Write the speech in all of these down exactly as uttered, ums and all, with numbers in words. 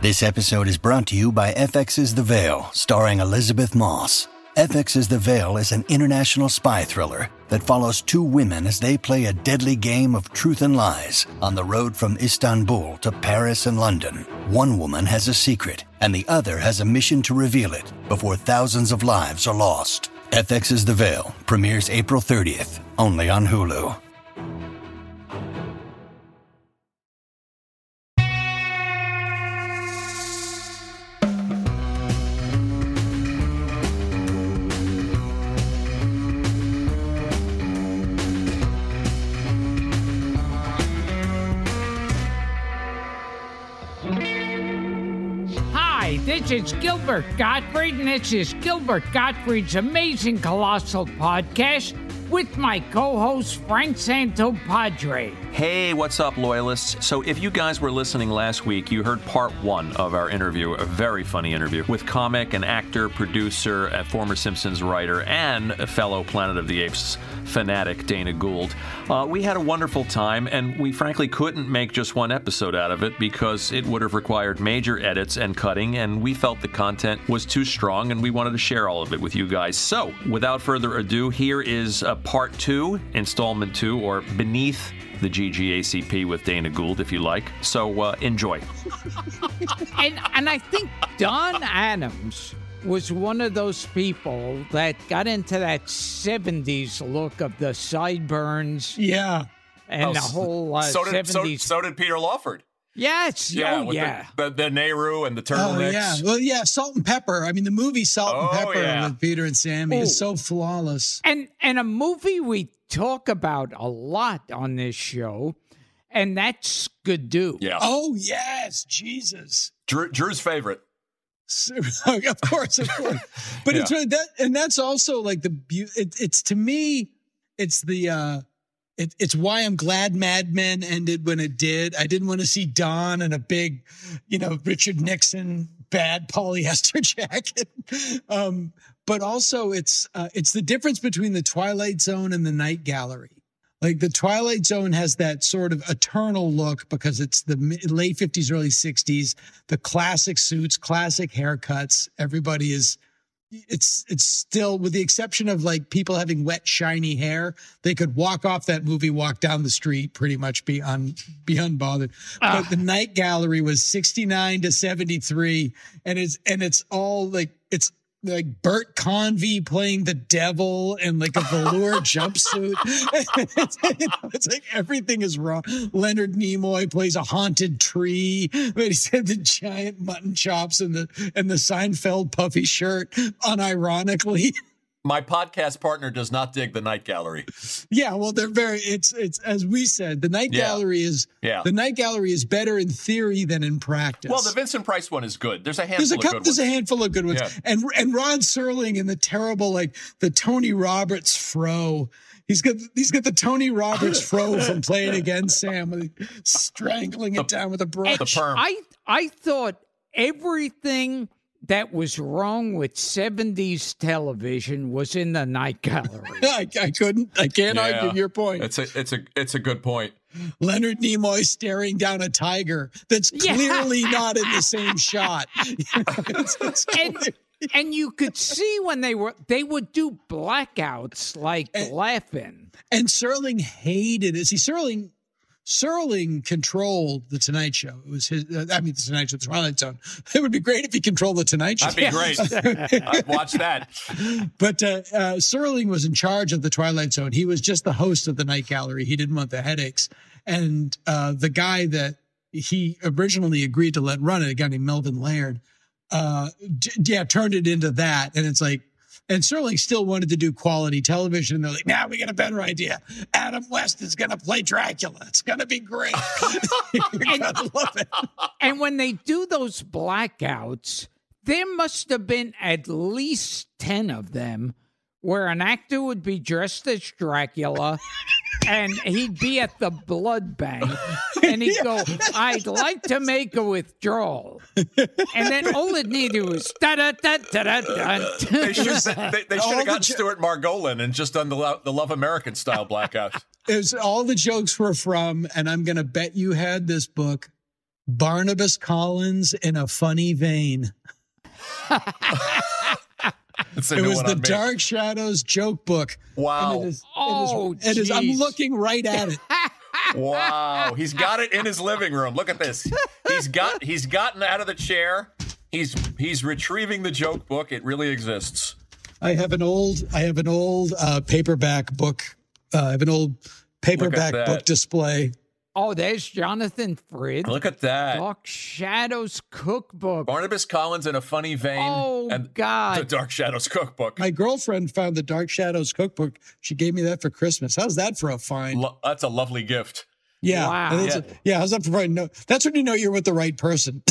This episode is brought to you by F X's The Veil, starring Elizabeth Moss. F X's The Veil is an international spy thriller that follows two women as they play a deadly game of truth and lies on the road from Istanbul to Paris and London. One woman has a secret, and the other has a mission to reveal it before thousands of lives are lost. F X's The Veil premieres April thirtieth, only on Hulu. This is Gilbert Gottfried, and this is Gilbert Gottfried's Amazing Colossal Podcast with my co-host, Frank Santopadre. Hey, what's up, loyalists? So if you guys were listening last week, you heard part one of our interview, a very funny interview, with comic and actor, producer, a former Simpsons writer, and a fellow Planet of the Apes fanatic, Dana Gould. Uh, we had a wonderful time, and we frankly couldn't make just one episode out of it because it would have required major edits and cutting, and we felt the content was too strong, and we wanted to share all of it with you guys. So, without further ado, here is uh, part two, installment two, or Beneath the G G A C P with Dana Gould, if you like. So, uh, enjoy. and, and I think Don Adams was one of those people that got into that seventies look of the sideburns. Yeah. And oh, the whole uh, so did, seventies. So, so did Peter Lawford. Yes. Yeah. Oh, with yeah. The, the, the Nehru and the Oh, turtlenecks. yeah. Well, yeah, Salt and Pepper. I mean, the movie Salt and Oh, Pepper yeah. with Peter and Sammy Ooh. is so flawless. And and a movie we talk about a lot on this show, and that's Skidoo. Yeah. Oh, yes. Jesus. Drew, Drew's favorite. So, of course, of course. But Yeah. it's really that, and that's also like the beauty. It, it's to me, it's the, uh, it, it's why I'm glad Mad Men ended when it did. I didn't want to see Don in a big, you know, Richard Nixon bad polyester jacket. Um, but also it's, uh, it's the difference between the Twilight Zone and the Night Gallery. Like the Twilight Zone has that sort of eternal look because it's the mid- late fifties, early sixties, the classic suits, classic haircuts. Everybody is, it's, it's still, with the exception of like people having wet, shiny hair, they could walk off that movie, walk down the street, pretty much be, un, be unbothered. Ah. But the Night Gallery was sixty-nine to seventy-three. And it's, and it's all like, it's, like Bert Convy playing the devil in like a velour jumpsuit. it's, you know, it's like everything is wrong. Leonard Nimoy plays a haunted tree, but he's had the giant mutton chops and the and the Seinfeld puffy shirt, unironically. My podcast partner does not dig the Night Gallery. Yeah, well, they're very. It's it's as we said, the Night Yeah. Gallery is Yeah. the Night Gallery is better in theory than in practice. Well, the Vincent Price one is good. There's a handful There's a of couple, good there's ones. a handful of good ones, Yeah. and and Rod Serling in the terrible like the Tony Roberts fro. He's got he's got the Tony Roberts fro from Playing Against Sam, with strangling it down with a brush. The perm. I I thought everything that was wrong with seventies television was in the Night Gallery. I, I couldn't. I can't Yeah. argue your point. It's a it's a it's a good point. Leonard Nimoy staring down a tiger that's Yeah. clearly not in the same shot. You know, it's- it's and, clear. and you could see when they were they would do blackouts like And- laughing. And Serling hated it. See, Serling, Serling controlled the Tonight Show. It was his. Uh, I mean, the Tonight Show, the Twilight Zone. It would be great if he controlled the Tonight Show. That'd be great. I'd watch that. But uh, uh, Serling was in charge of the Twilight Zone. He was just the host of the Night Gallery. He didn't want the headaches. And uh, the guy that he originally agreed to let run it, a guy named Melvin Laird, uh, d- yeah, turned it into that. And it's like, and Serling still wanted to do quality television. And they're like, nah, we got a better idea. Adam West is going to play Dracula. It's going to be great. You're going to love it. And when they do those blackouts, there must have been at least ten of them where an actor would be dressed as Dracula and he'd be at the blood bank and he'd go, I'd like to make a withdrawal. And then all it needed was da da da da da da. They should they, they should All have the gotten jo- Stuart Margolin and just done the Lo- the Love American style blackout. It was all the jokes were from, and I'm going to bet you had this book, Barnabas Collins in a funny vein. It's a It new was one the on me. Dark Shadows joke book. Wow. And it is, Oh, it is, it is, I'm geez. looking right at it. Wow. He's got it in his living room. Look at this. He's got he's gotten out of the chair. He's he's retrieving the joke book. It really exists. I have an old, I have an old uh, paperback book. Uh, I have an old paperback that. book display. Oh, there's Jonathan Frid. Look at that. Dark Shadows cookbook. Barnabas Collins in a funny vein. Oh, and God. The Dark Shadows cookbook. My girlfriend found the Dark Shadows cookbook. She gave me that for Christmas. How's that for a find? Lo- that's a lovely gift. Yeah. Wow. That's Yeah. a- yeah. How's that for fun? No, that's when you know you're with the right person.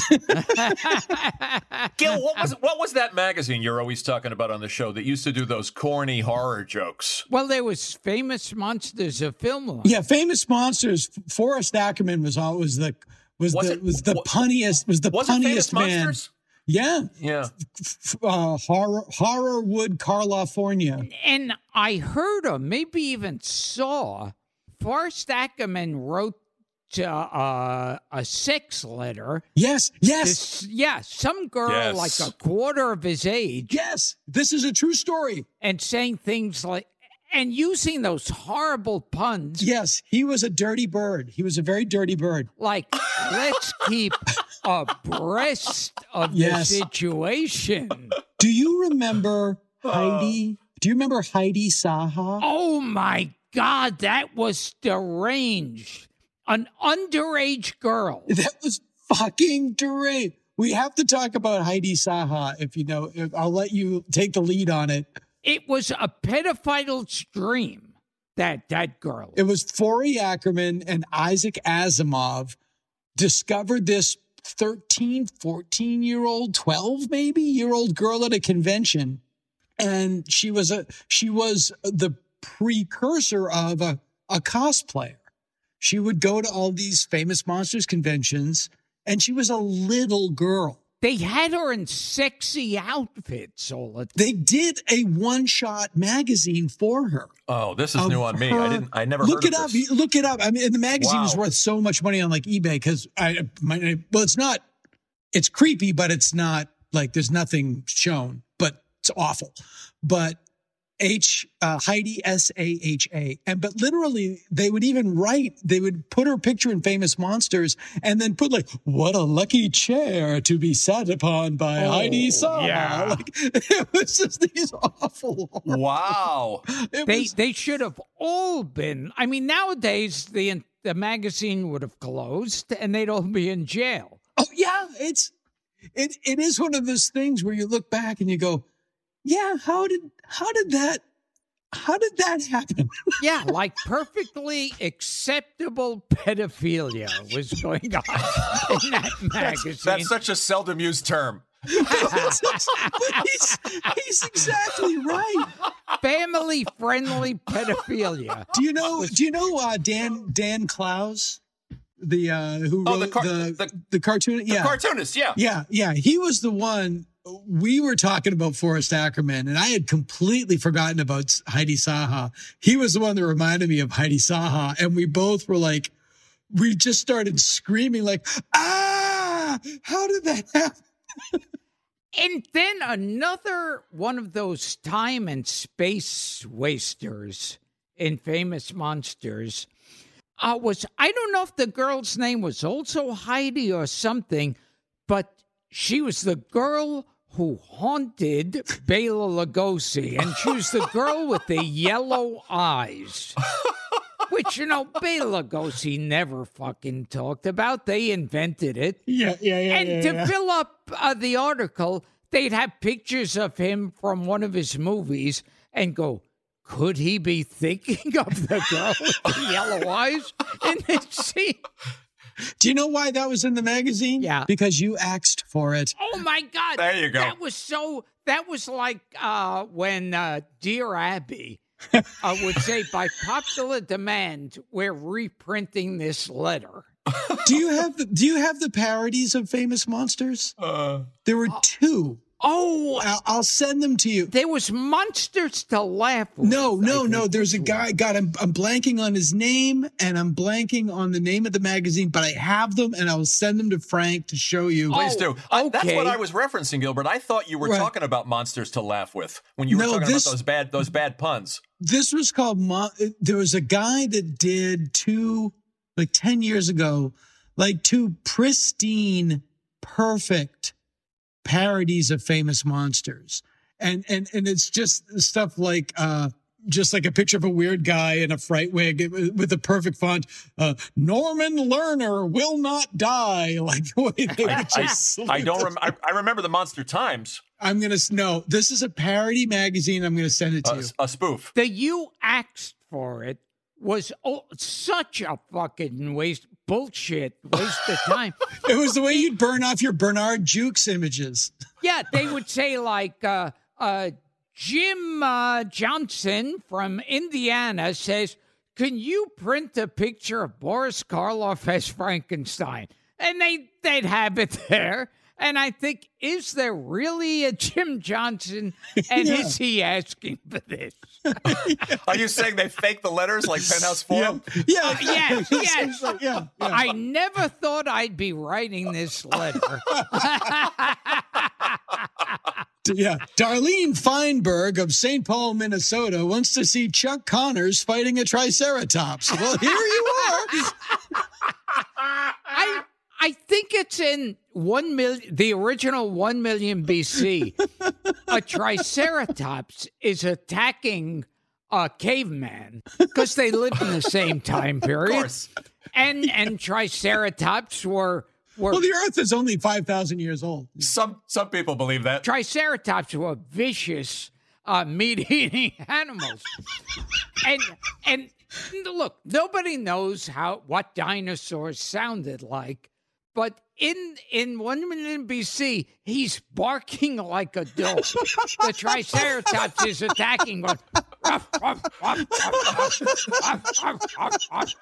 Gil, what was what was that magazine you're always talking about on the show that used to do those corny horror jokes? Well, there was Famous Monsters of Film. Yeah, Famous Monsters. Forrest Ackerman was always the was, Was the it- was the wa- punniest was the Was it Famous punniest man. Monsters? Yeah, Yeah. F- uh, horror Horrorwood, California. And I heard or maybe even saw Forrest Ackerman wrote uh, uh, a sex letter. Yes, yes, This, yeah, some girl Yes. like a quarter of his age yes. This is a true story. and saying things like, and using those horrible puns Yes, he was a dirty bird. He was a very dirty bird. like, let's keep abreast of Yes. the situation. Do you remember Heidi? Do you remember Heidi Saha? Oh my God, that was deranged. An underage girl. That was fucking deranged. We have to talk about Heidi Saha. If you know, if, I'll let you take the lead on it. It was a pedophile's dream, that, that girl. It was Forey Ackerman and Isaac Asimov discovered this thirteen, fourteen year old, twelve maybe year old girl at a convention. And she was a, she was the precursor of a, a cosplayer. She would go to all these Famous Monsters conventions and she was a little girl. They had her in sexy outfits all the time. They did a one shot magazine for her. Oh, this is of new on me. her- I didn't. I never look heard it of up. this. Look it up. I mean, and the magazine Wow. is worth so much money on like eBay because I, my, well, it's not. It's creepy, but it's not like there's nothing shown. But it's awful. But H uh, Heidi S A H A, and but literally they would even write. They would put her picture in Famous Monsters, and then put like, "What a lucky chair to be sat upon by Oh, Heidi Saha." yeah. Like it was just these awful. Wow. It They was, they should have all been. I mean, nowadays the the magazine would have closed and they'd all be in jail. Oh yeah, it's it it is one of those things where you look back and you go, yeah, how did how did that how did that happen? Yeah, like perfectly acceptable pedophilia was going on in that magazine. That's such a seldom used term. But he's, he's exactly right. Family friendly pedophilia. Do you know do you know uh, Dan Dan Klaus? The uh who Oh, wrote the car- the, the- the cartoon? The Yeah. cartoonist, yeah. Yeah, yeah. He was the one. We were talking about Forrest Ackerman, and I had completely forgotten about Heidi Saha. He was the one that reminded me of Heidi Saha, and we both were like, we just started screaming like, ah, how did that happen? And then another one of those time and space wasters in Famous Monsters uh, was, I don't know if the girl's name was also Heidi or something, but she was the girl who haunted Bela Lugosi, and she was the girl with the yellow eyes. Which, you know, Bela Lugosi never fucking talked about. They invented it. Yeah, yeah, yeah. And yeah, to yeah. fill up uh, the article, they'd have pictures of him from one of his movies and go, could he be thinking of the girl with the yellow eyes in this scene? Do you know why that was in the magazine? Yeah. Because you asked for it. Oh, my God. There you go. That was so, that was like uh, when uh, Dear Abby uh, would say, by popular demand, we're reprinting this letter. Do you have the Do you have the parodies of Famous Monsters? Uh, There were two. Oh, I'll, I'll send them to you. there was Monsters to Laugh With. No, no, I no. think There's a this guy. was. God, I'm, I'm blanking on his name, and I'm blanking on the name of the magazine. But I have them, and I'll send them to Frank to show you. Please Oh, do. I, that's okay. what I was referencing, Gilbert. I thought you were Right. talking about Monsters to Laugh With when you were No, talking this- about those bad those bad puns. This was called. Mo- there was a guy that did two, like ten years ago, like two pristine, perfect parodies of famous monsters. And, and, and it's just stuff like, uh, just like a picture of a weird guy in a fright wig with the perfect font. Uh, Norman Lerner will not die. Like the way they I, would just I, I don't. Rem- I, I remember the Monster Times, I'm going to, no, this is a parody magazine. I'm going to send it to uh, you. a spoof. The you asked for it was oh, such a fucking waste, bullshit, waste of time. It was the way you'd burn off your Bernard Jukes images. Yeah, they would say like, uh, uh, Jim uh, Johnson from Indiana says, can you print a picture of Boris Karloff as Frankenstein? And they, they'd have it there. And I think, is there really a Jim Johnson? And Yeah. is he asking for this? Are you saying they faked the letters like Penthouse Forum? Yeah. Yes, yes. yeah. yeah. I never thought I'd be writing this letter. Yeah. Darlene Feinberg of Saint Paul, Minnesota wants to see Chuck Connors fighting a Triceratops. Well, here you are. I I think it's in one million, the original one million B C. A Triceratops is attacking a caveman because they lived in the same time period. Of course. And and Triceratops were were Well, the Earth is only five thousand years old. Some some people believe that. Triceratops were vicious uh, meat-eating animals. and and look, nobody knows how what dinosaurs sounded like, but in in one million B C, he's barking like a dog. The Triceratops is attacking. Going, ruff, ruff, ruff, ruff, ruff, ruff, ruff, ruff.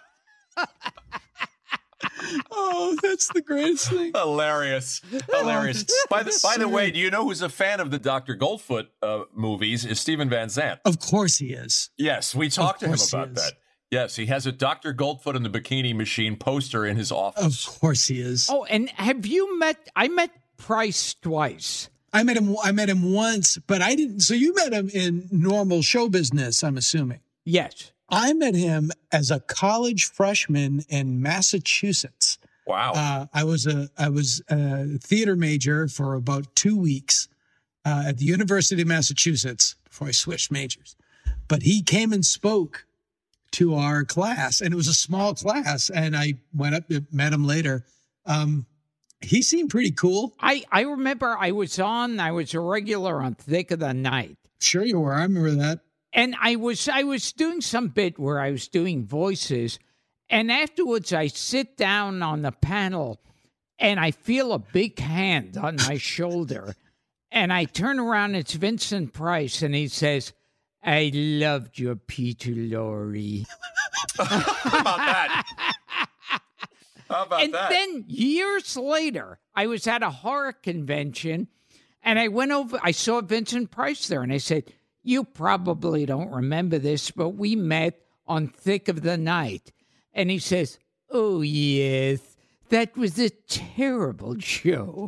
Oh, that's the greatest thing. Hilarious, hilarious. that's by the by the way, absurd. do you know who's a fan of the Doctor Goldfoot uh, movies? Is Stephen Van Zandt. Of course he is. Yes, we talked to him course he about is. that. Yes, he has a Doctor Goldfoot and the Bikini Machine poster in his Of office. course he is. Oh, and have you met? I met Price twice. I met him. I met him once, but I didn't. So you met him in normal show business, I'm assuming. Yes. I met him as a college freshman in Massachusetts. Wow. Uh, I was a I was a theater major for about two weeks uh, at the University of Massachusetts before I switched majors. But he came and spoke to our class, and it was a small class. And I went up and met him later. Um, he seemed pretty cool. I, I remember I was on, I was a regular on Thick of the Night. Sure you were. I remember that. And I was I was doing some bit where I was doing voices. And afterwards I sit down on the panel and I feel a big hand on my shoulder. And I turn around, it's Vincent Price, and he says, I loved your Peter Lorre. How about that? How about And that? then years later, I was at a horror convention and I went over, I saw Vincent Price there and I said, you probably don't remember this, but we met on Thick of the Night. And he says, oh, yes, that was a terrible show.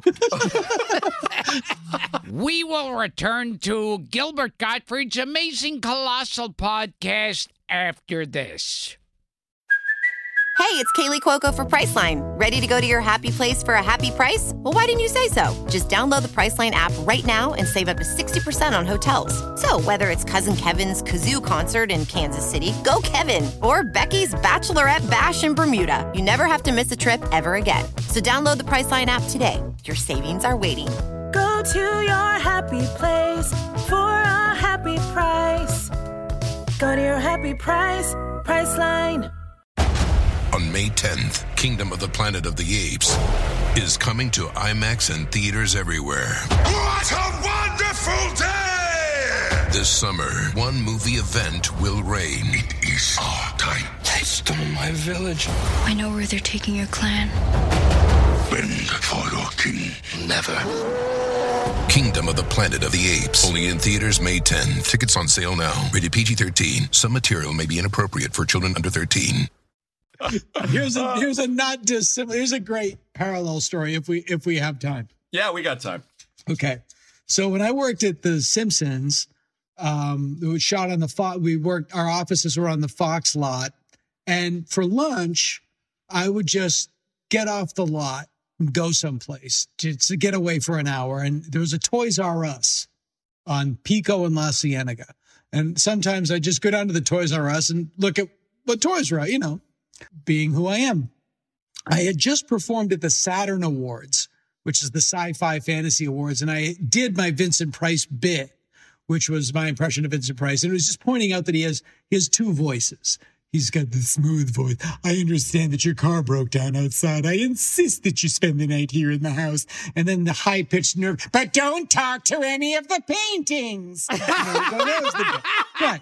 We will return to Gilbert Gottfried's Amazing Colossal podcast after this. Hey, it's Kaylee Cuoco for Priceline. Ready to go to your happy place for a happy price? Well, why didn't you say so? Just download the Priceline app right now and save up to sixty percent on hotels. So whether it's Cousin Kevin's Kazoo concert in Kansas City, go Kevin, or Becky's Bachelorette Bash in Bermuda, you never have to miss a trip ever again. So download the Priceline app today. Your savings are waiting. Go to your happy place for a happy price. Go to your happy price, Priceline. On May tenth, Kingdom of the Planet of the Apes is coming to IMAX and theaters everywhere. What a wonderful day! This summer, one movie event will reign. It is our time. They stole my village. I know where they're taking your clan. bend for your king. Never. Kingdom of the Planet of the Apes. Only in theaters May tenth. Tickets on sale now. Rated P G thirteen. Some material may be inappropriate for children under thirteen. Here's a here's a not dissimilar. Here's a great parallel story if we if we have time. Yeah, we got time. Okay, so when I worked at The Simpsons, um, it was shot on the Fox. We worked. Our offices were on the Fox lot, and for lunch, I would just get off the lot and go someplace to, to get away for an hour. And there was a Toys R Us on Pico and La Cienega, and sometimes I just go down to the Toys R Us and look at what toys were, you know. Being who I am, I had just performed at the Saturn Awards, which is the Sci-Fi Fantasy Awards, and I did my Vincent Price bit, which was my impression of Vincent Price, and it was just pointing out that he has he has two voices. He's got the smooth voice. I understand that your car broke down outside. I insist that you spend the night here in the house. And then the high-pitched nerve, but don't talk to any of the paintings. No, that was the bit. Right.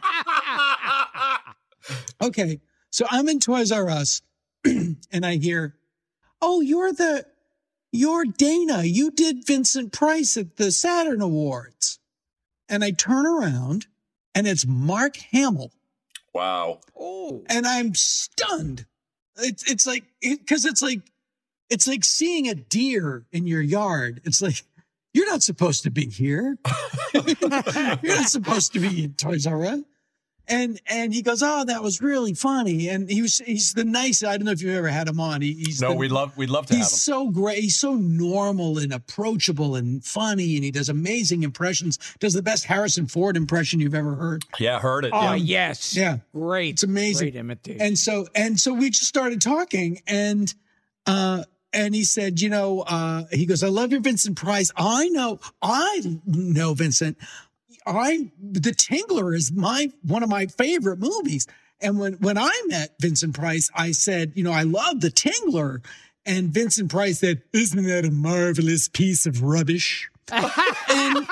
Okay. So I'm in Toys R Us and I hear, oh, you're the, you're Dana. You did Vincent Price at the Saturn Awards. And I turn around and it's Mark Hamill. Wow. Oh. And I'm stunned. It's, it's like, it, cause it's like, it's like seeing a deer in your yard. It's like, you're not supposed to be here. You're not supposed to be in Toys R Us. And and he goes, oh, that was really funny. And he was he's the nice. I don't know if you've ever had him on. He, he's no, the, we'd love we'd love to have him. He's so great. He's so normal and approachable and funny, and he does amazing impressions. Does the best Harrison Ford impression you've ever heard. Yeah, heard it. Oh yeah. yes, yeah, great. It's amazing. Great imitation. And so and so we just started talking, and uh, and he said, you know, uh, he goes, I love your Vincent Price. I know, I know Vincent. I The Tingler is my one of my favorite movies. And when, when I met Vincent Price, I said, you know, I love The Tingler. And Vincent Price said, isn't that a marvelous piece of rubbish? and,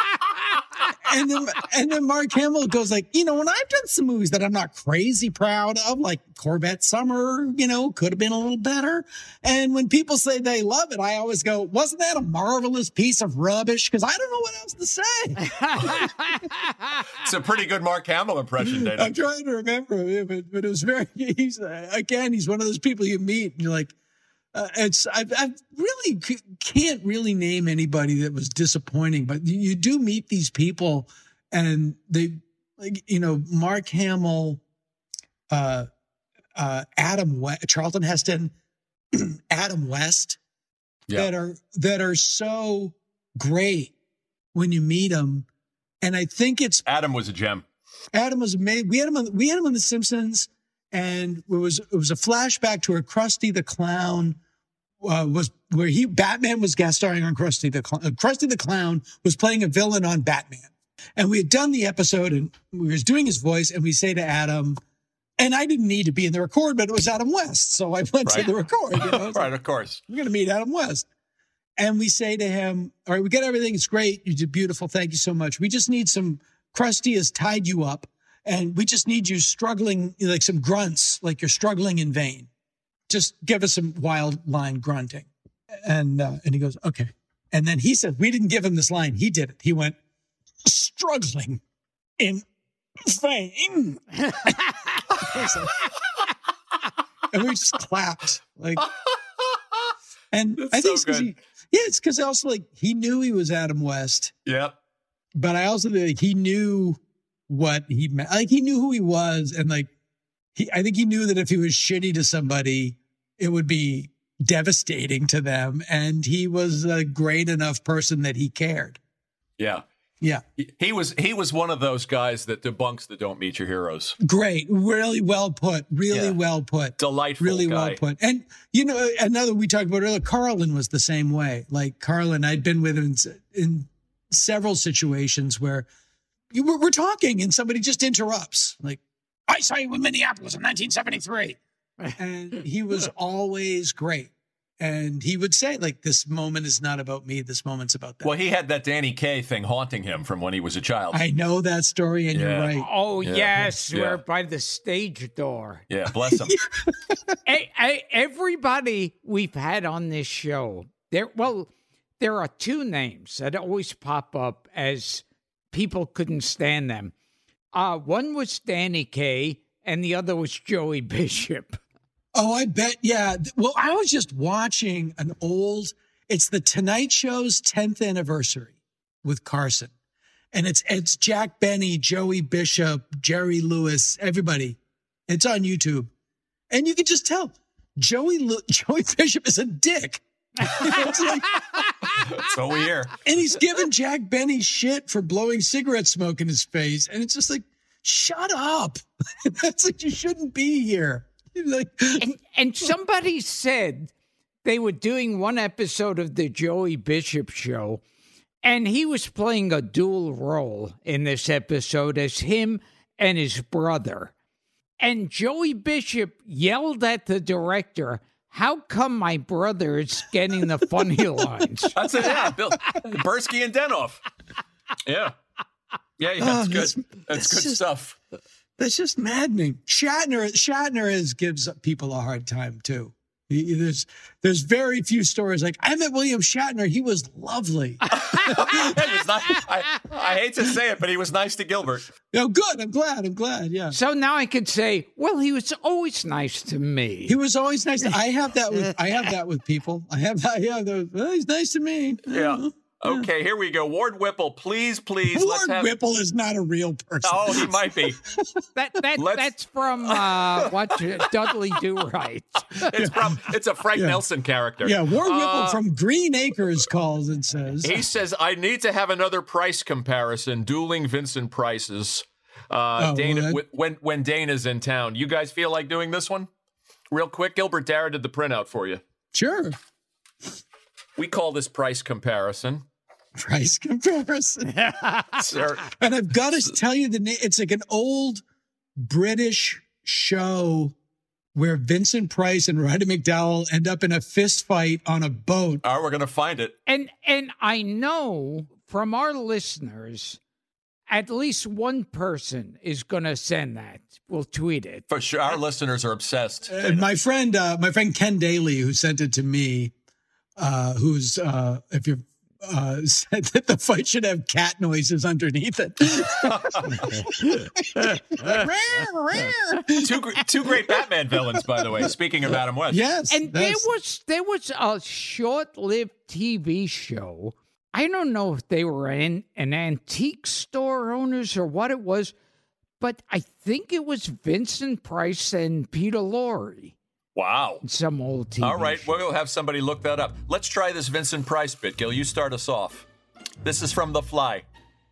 and then and then Mark Hamill goes like, you know, when I've done some movies that I'm not crazy proud of, like Corvette Summer, you know, could have been a little better. And when people say they love it, I always go, wasn't that a marvelous piece of rubbish? Because I don't know what else to say. It's a pretty good Mark Hamill impression, Dana. I'm trying to remember, but, but it was very, he's, uh, again, he's one of those people you meet and you're like, Uh, it's I, I really c- can't really name anybody that was disappointing, but you, you do meet these people, and they, like, you know, Mark Hamill, uh, uh, Adam West, Charlton Heston, Adam West, Yeah. that are that are so great when you meet them, and I think it's Adam was a gem. Adam was amazing. We had him on, we had him on The Simpsons. And it was it was a flashback to where Krusty the Clown uh, was where he Batman was guest starring on Krusty the Clown. Uh, Krusty the Clown was playing a villain on Batman, and we had done the episode, and we was doing his voice, and we say to Adam, and I didn't need to be in the record, but it was Adam West, so I went Right. to the record. You know? Right, Like, of course. we're gonna meet Adam West, and we say to him, "All right, we got everything. It's great. You did beautiful. Thank you so much. We just need some. Krusty has tied you up." And we just need you struggling, like some grunts, like you're struggling in vain. Just give us some wild line grunting. And uh, and he goes, okay. And then he said, we didn't give him this line. He did it. He went, struggling in vain. And we just clapped. Like, and That's I think so it's 'cause good. he, yeah, it's because also like he knew he was Adam West, Yep. but I also think like, he knew what he meant. Like he knew who he was, and like he, I think he knew that if he was shitty to somebody, it would be devastating to them. And he was a great enough person that he cared. Yeah. Yeah, He, he was he was one of those guys that debunks the don't meet your heroes. great, really well put, really Yeah. well put, Delightful really guy. well put. And you know, another we talked about earlier, Carlin was the same way. Like Carlin, I'd been with him in, in several situations where you were, we're talking and somebody just interrupts. Like, I saw you in Minneapolis in nineteen seventy-three. And he was always great. And he would say, like, this moment is not about me. This moment's about that. Well, he had that Danny Kaye thing haunting him from when he was a child. I know that story, and Yeah. you're right. Oh, Yeah. yes, Yeah. we're by the stage door. Yeah, bless him. I, I, everybody we've had on this show, there. Well, there are two names that always pop up as people couldn't stand them. Uh, one was Danny Kaye, and the other was Joey Bishop. Oh, I bet. Yeah. Well, I was just watching an old, it's the Tonight Show's tenth anniversary with Carson. And it's, it's Jack Benny, Joey Bishop, Jerry Lewis, everybody. It's on YouTube. And you can just tell Joey, Lu- Joey Bishop is a dick. It's like, So we hear. and he's giving Jack Benny shit for blowing cigarette smoke in his face. And it's just like, shut up. That's like, you shouldn't be here. Like, And, and somebody said they were doing one episode of the Joey Bishop show, and he was playing a dual role in this episode as him and his brother. And Joey Bishop yelled at the director, "How come my brother is getting the funny lines?" That's it. Yeah, Bill Bursky and Denoff. Yeah. Yeah, yeah, that's Oh, good. that's- That's, that's good just- stuff. That's just maddening. Shatner, Shatner is gives people a hard time too. He, there's there's very few stories like I met William Shatner. He was lovely. He was not, I, I hate to say it, but he was nice to Gilbert. Oh, good. I'm glad. I'm glad. Yeah. So now I could say, well, he was always nice to me. He was always nice. I have that with I have that with people. I have that. Yeah, those, well, he's nice to me. Yeah. Okay, here we go. Ward Whipple, please, please. Ward let's have. Whipple is not a real person. Oh, he might be. That that Let's- that's from uh, what Dudley Do Right. It's from. It's a Frank Yeah. Nelson character. Yeah, Ward Whipple Uh, from Green Acres calls and says, He says, "I need to have another price comparison. Dueling Vincent Prices. Uh, Oh, Dana, well, that- when when Dana's in town. You guys feel like doing this one, real quick? Gilbert Dara did the printout for you. "Sure, We call this price comparison. price comparison." Sir, And I've got to tell you the name. It's like an old British show where Vincent Price and Roddy McDowell end up in a fist fight on a boat. all right, we're gonna find it. And and I know from our listeners, at least one person is going to send that. We'll tweet it. For sure, our listeners are obsessed. And my friend, uh, my friend Ken Daly, who sent it to me, uh, who's uh, if you uh, said that the fight should have cat noises underneath it. two gr- two great Batman villains, by the way. Speaking of Adam West. Yes, And there that's- was there was a short-lived T V show. I don't know if they were in an antique store owners or what it was, but I think it was Vincent Price and Peter Lorre. Wow. Some old T V All right, show. we'll have somebody look that up. Let's try this Vincent Price bit, Gil. You start us off. This is from The Fly.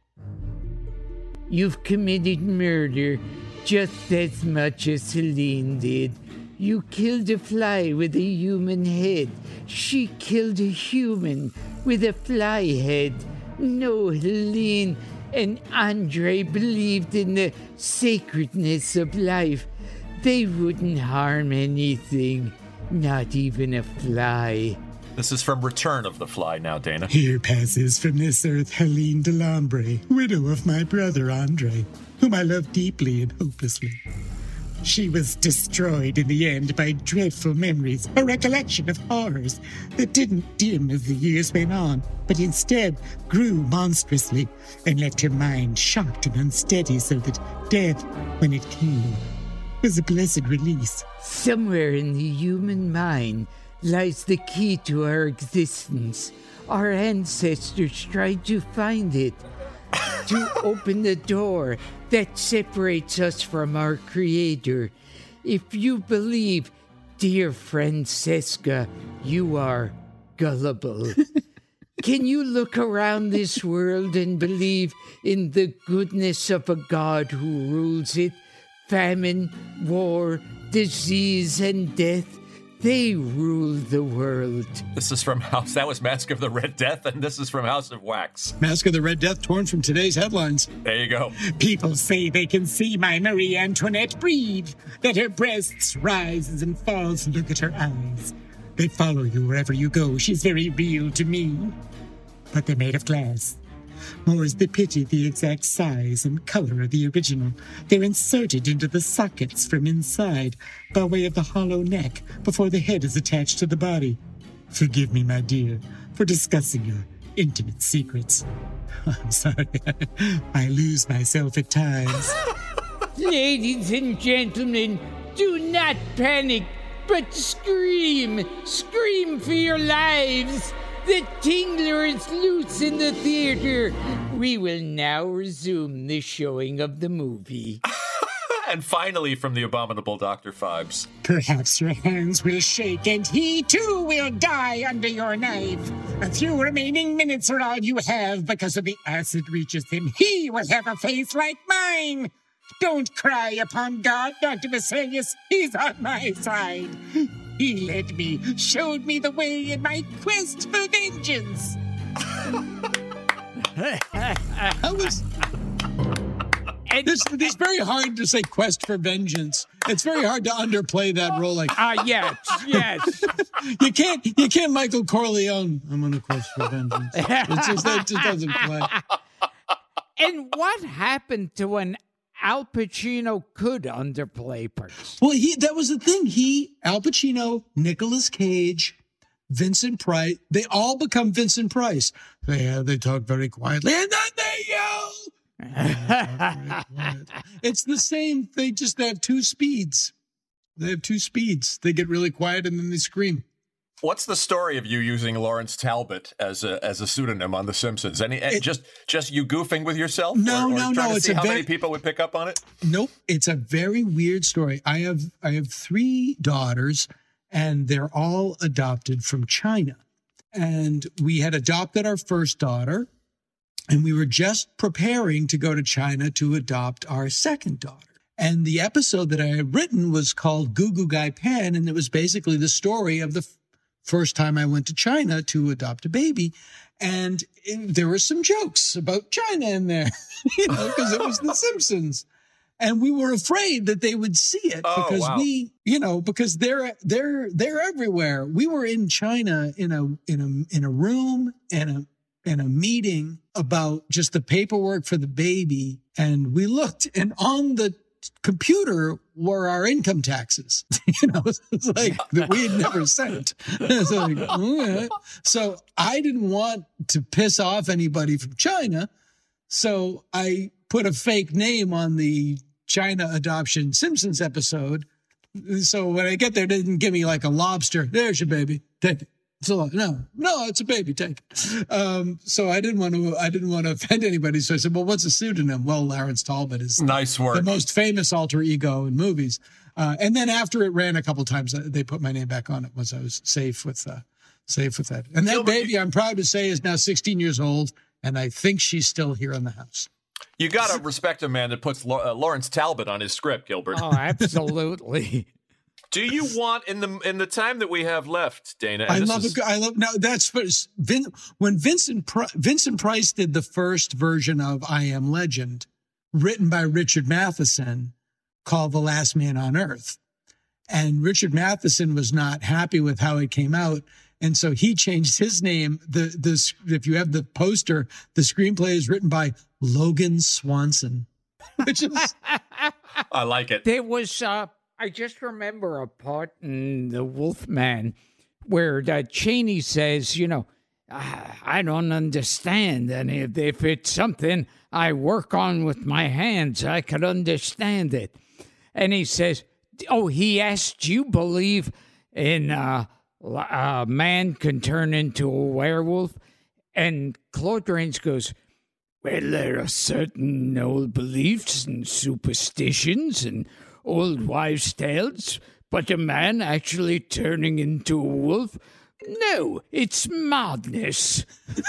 You've committed murder just as much as Celine did. You killed a fly with a human head. She killed a human with a fly head. No, Helene and Andre believed in the sacredness of life. They wouldn't harm anything, not even a fly. This is from Return of the Fly now, Dana. Here passes from this earth Helene Delambre, widow of my brother Andre, whom I love deeply and hopelessly. She was destroyed in the end by dreadful memories, a recollection of horrors that didn't dim as the years went on, but instead grew monstrously and left her mind shocked and unsteady so that death, when it came, was a blessed release. Somewhere in the human mind lies the key to our existence. Our ancestors tried to find it, to open the door that separates us from our Creator. If you believe, dear friend Seska, you are gullible. Can you look around this world and believe in the goodness of a God who rules it? Famine, war, disease, and death, they rule the world. This is from House. That was Mask of the Red Death, and this is from House of Wax. Mask of the Red Death torn from today's headlines. There you go. People say they can see my Marie Antoinette breathe, that her breasts rise and falls. Look at her eyes. They follow you wherever you go. She's very real to me. But they're made of glass. More is the pity the exact size and color of the original. They're inserted into the sockets from inside by way of the hollow neck before the head is attached to the body. Forgive me, my dear, for discussing your intimate secrets. I'm sorry. I lose myself at times. Ladies and gentlemen, do not panic, but scream. Scream for your lives. The Tingler is loose in the theater. We will now resume the showing of the movie. And finally, from the abominable Doctor Phibes. Perhaps your hands will shake and he too will die under your knife. A few remaining minutes are all you have because if the acid reaches him, he will have a face like mine. Don't cry upon God, Doctor Vesalius. He's on my side. He led me, showed me the way in my quest for vengeance. That was... It's, it's very hard to say quest for vengeance. It's very hard to underplay that role. Like, ah, uh, yes, yes. you can't, you can't Michael Corleone. I'm on a quest for vengeance. It's just, it just doesn't play. And what happened to when Al Pacino could underplay parts? Well, he that was the thing. He, Al Pacino, Nicolas Cage, Vincent Price, they all become Vincent Price. They uh, they talk very quietly, and then they yell. It's the same. They just have two speeds. They have two speeds. They get really quiet and then they scream. What's the story of you using Lawrence Talbot as a as a pseudonym on The Simpsons? Any it, just just you goofing with yourself? No, or, or no, trying no. To it's see a how very, many people would pick up on it? Nope. It's a very weird story. I have I have three daughters, and they're all adopted from China. And we had adopted our first daughter. And we were just preparing to go to China to adopt our second daughter. And the episode that I had written was called Goo Goo Gai Pan. And it was basically the story of the f- first time I went to China to adopt a baby. And it, there were some jokes about China in there, you know, because it was The Simpsons. And we were afraid that they would see it oh, because wow. we, you know, because they're, they're, they're everywhere. We were in China in a, in a, in a room and a, in a meeting about just the paperwork for the baby. And we looked, and on the computer were our income taxes. You know, it's like that we had never sent. So, like, okay. So I didn't want to piss off anybody from China. So I put a fake name on the China Adoption Simpsons episode. So when I get there, they didn't give me like a lobster. There's your baby. Take it. So no, no, it's a baby. Take it. Um, so I didn't want to. I didn't want to offend anybody. So I said, "Well, what's a pseudonym?" Well, Lawrence Talbot is nice work. The most famous alter ego in movies. Uh, and then after it ran a couple times, they put my name back on it. Was I was safe with, uh, safe with that. And that Gilbert, baby, I'm proud to say, is now sixteen years old, and I think she's still here in the house. You got to respect a man that puts uh, Lawrence Talbot on his script, Gilbert. Oh, absolutely. Do you want in the in the time that we have left, Dana? I love is... a, I love now. That's Vin, when Vincent Vincent Price did the first version of I Am Legend, written by Richard Matheson, called The Last Man on Earth, and Richard Matheson was not happy with how it came out, and so he changed his name. The the if you have the poster, the screenplay is written by Logan Swanson, which is I like it. There was. Uh... I just remember a part in The Wolfman where uh, Cheney says, you know, I don't understand. And if, if it's something I work on with my hands, I could understand it. And he says, oh, he asked, you believe in uh, a man can turn into a werewolf? And Claude Rains goes, well, there are certain old beliefs and superstitions and old wives' tales, but a man actually turning into a wolf? No, it's madness.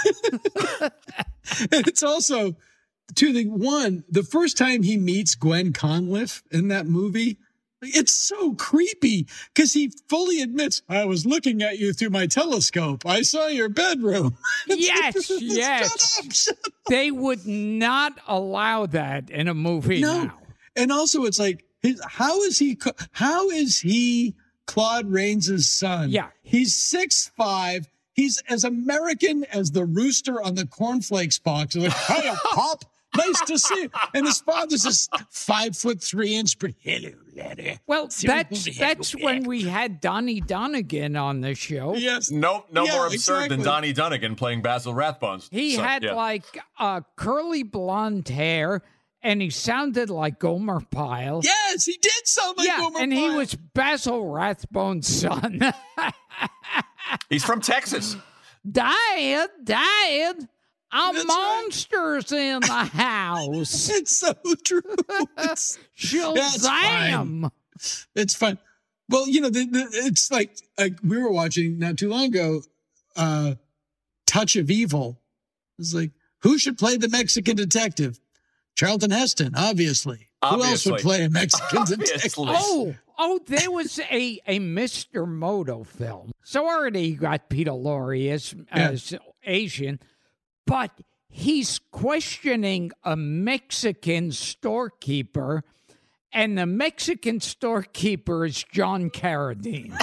And it's also, two things. One, the first time he meets Gwen Conliffe in that movie, it's so creepy because he fully admits, I was looking at you through my telescope. I saw your bedroom. Yes, yes. Shut up, shut up. They would not allow that in a movie no. now. And also, it's like, His, how is he? How is he Claude Rains' son. Yeah. He's six five. He's as American as the rooster on the cornflakes box. Like, hiya, Pop. Nice to see you. And his father's this five foot three inch. Hello, laddie. Well, that's that's when we had Donnie Donegan on the show. Yes. No, no Yeah, more absurd exactly. than Donnie Donegan playing Basil Rathbones. He So, had yeah. like uh, curly blonde hair, and he sounded like Gomer Pyle. Yes, he did sound like yeah, Gomer and he Pyle. was Basil Rathbone's son. He's from Texas. Dad, Dad, a That's monster's in the house. It's so true. It's, That's Shazam! it's fun. Well, you know, the, the, it's like, like we were watching not too long ago, uh, Touch of Evil. It's like, who should play the Mexican detective? Charlton Heston, obviously. Who else would Obviously. play a Mexican detective? Obviously. Oh, oh, there was a, a Mister Moto film. So already you got Peter Lorre as, as Asian, but he's questioning a Mexican storekeeper, and the Mexican storekeeper is John Carradine.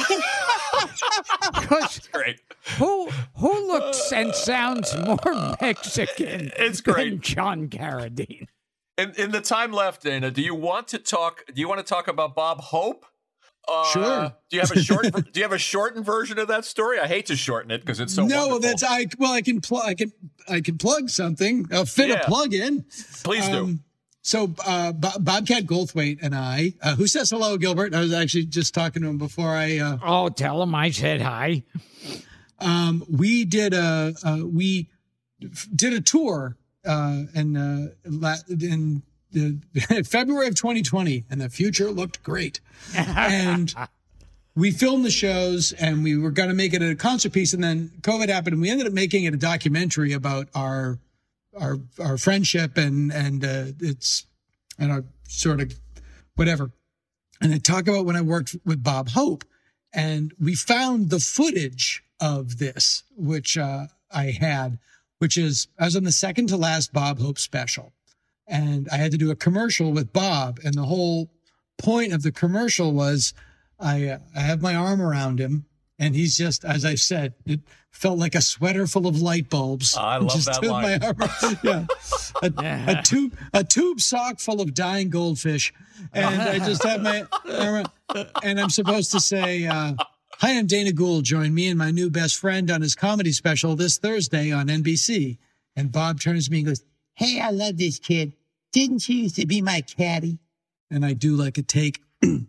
Because Great. who who looks and sounds more Mexican It's than great. John Carradine? In, in the time left, Dana, do you want to talk? Do you want to talk about Bob Hope? Uh, Sure. Do you have a short? do you have a shortened version of that story? I hate to shorten it because it's so no, wonderful. that's I. Well, I can plug. I can. I can plug something. I'll fit Yeah. a plug in. Please do. Um, so uh, Bo- Bobcat Goldthwait and I, uh, who says hello, Gilbert? I was actually just talking to him before I. Uh, Oh, tell him I said hi. um, we did a uh, we f- did a tour uh, in uh, la- in the February of twenty twenty, and the future looked great. And we filmed the shows, and we were going to make it a concert piece, and then COVID happened, and we ended up making it a documentary about our our our friendship and and uh, it's and our sort of whatever. And I talk about when I worked with Bob Hope, and we found the footage of this, which uh, I had, which is I was on the second to last Bob Hope special, and I had to do a commercial with Bob, and the whole point of the commercial was I uh, I have my arm around him, and he's just, as I said, it felt like a sweater full of light bulbs. I love Just that took line. my arm around- yeah, a, a tube a tube sock full of dying goldfish, and I just have my arm around, and I'm supposed to say, uh, "Hi, I'm Dana Gould. Join me and my new best friend on his comedy special this Thursday on N B C." And Bob turns to me and goes, "Hey, I love this kid. Didn't you used to be my caddy?" And I do like a take.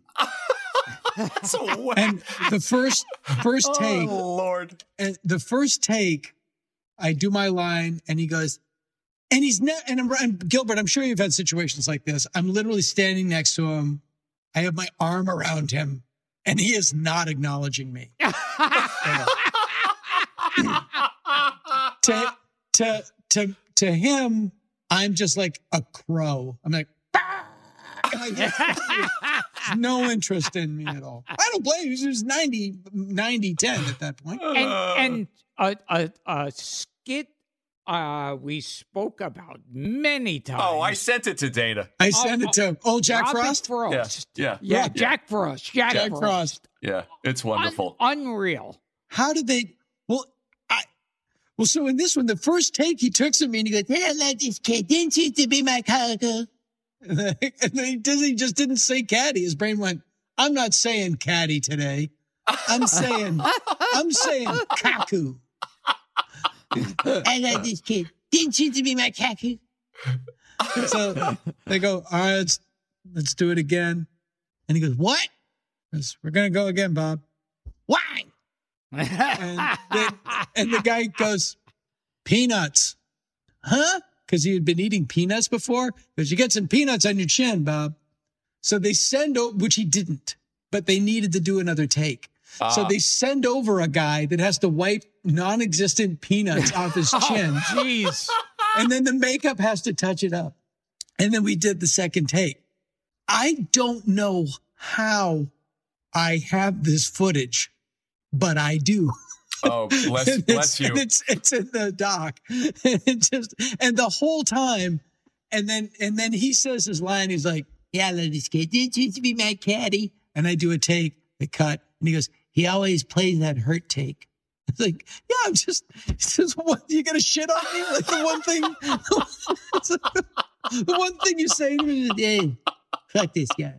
That's a whack. And the first first take, Oh Lord. and the first take, I do my line, and he goes, and he's not. And I'm, I'm Gilbert. I'm sure you've had situations like this. I'm literally standing next to him. I have my arm around him, and he is not acknowledging me. to to to to him, I'm just like a crow. I'm like. I just- no interest in me at all. I don't blame you. He was ninety, ninety, ten at that point. And and a a, a skit uh, we spoke about many times. Oh, I sent it to Dana. I sent it to old Jack Robert Frost. Frost. Yeah, Yeah, yeah. Jack Frost. Jack, Jack Frost. Frost. Yeah, it's wonderful. Un- unreal. How did they? Well, I. Well, so in this one, the first take, he took some me and he goes, "Hey, I love this kid. Didn't you to be my cargo?" And then he, did, he just didn't say caddy. His brain went, "I'm not saying caddy today. I'm saying, I'm saying kaku." I love this kid. Didn't you to be my kaku? So they go, "All right, let's, let's do it again." And he goes, "What?" He goes, "We're going to go again, Bob." "Why?" And, then, and the guy goes, "Peanuts." "Huh?" Because he had been eating peanuts before. Because you get some peanuts on your chin, Bob. So they send, o- which he didn't, but they needed to do another take. So Ah. they send over a guy that has to wipe non-existent peanuts off his chin. Jeez. And then the makeup has to touch it up. And then we did the second take. I don't know how I have this footage, but I do. Oh, bless, And bless it's, you. and it's it's in the doc. It just and the whole time, and then and then he says his line. He's like, "Yeah, I love this kid. Didn't you used to be my caddy?" And I do a take, the cut, And he goes, he always plays that hurt take. It's like, yeah, I'm just, it's just what, you gonna shit on me? Like the one thing, the one thing you say to me is, hey, fuck this guy.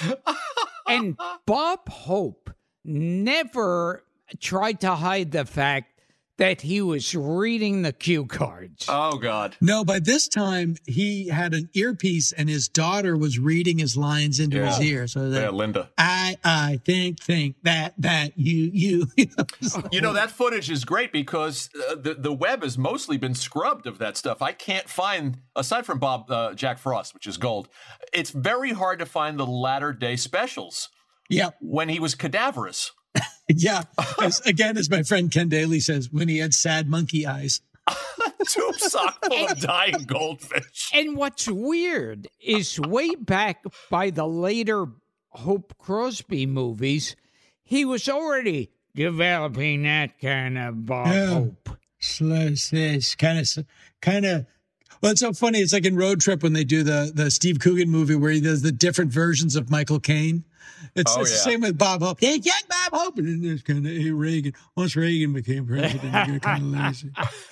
And Bob Hope never tried to hide the fact that he was reading the cue cards. Oh, God. No, by this time, he had an earpiece and his daughter was reading his lines into Yeah. his ear. So that, Yeah, Linda. I, I think, think, that, that, you, you. You know, that footage is great because uh, the, the web has mostly been scrubbed of that stuff. I can't find, aside from Bob uh, Jack Frost, which is gold, it's very hard to find the latter-day specials. Yeah. When he was cadaverous. Yeah. As, again, as my friend Ken Daly says, when he had sad monkey eyes. Tube sock full of dying goldfish. And what's weird is way back by the later Hope Crosby movies, he was already developing that kind of Bob Yeah. Hope. It's kind of, kind of. Well, it's so funny. It's like in Road Trip when they do the the Steve Coogan movie where he does the different versions of Michael Caine. It's, Oh, it's the yeah. same with Bob Hope. Hey, young Bob Hope. And then there's kind of hey, Reagan. Once Reagan became president, he got kind of lazy.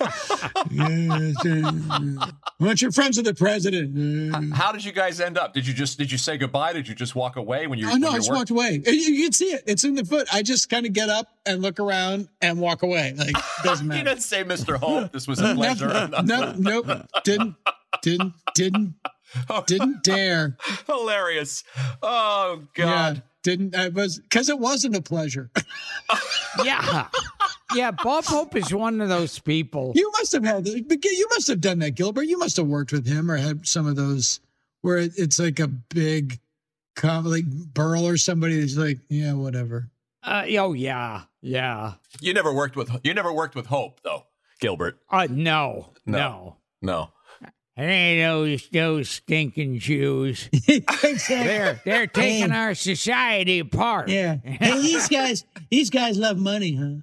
Yes, uh, once you're friends with the president. Uh, How did you guys end up? Did you just did you say goodbye? Did you just walk away when you? oh, no, when I you just worked? walked away. You, you can see it. It's in the foot. I just kind of get up and look around and walk away. Like, doesn't You matter. didn't say, Mister Hope, this was a pleasure. No, nope. Didn't, didn't, didn't, didn't dare. Hilarious. Oh, God. Yeah, didn't. I was because it wasn't a pleasure. Yeah. Yeah, Bob Hope is one of those people. You must have had. You must have done that, Gilbert. You must have worked with him or had some of those where it, it's like a big, com- like Burl or somebody that's like, yeah, whatever. Uh, oh, yeah. Yeah. You never worked with you never worked with Hope, though, Gilbert. Uh, no. No. No. No. Hey, those, those stinking Jews. Exactly. They're, they're taking Hey. our society apart. Yeah. Hey, these guys, these guys love money, huh?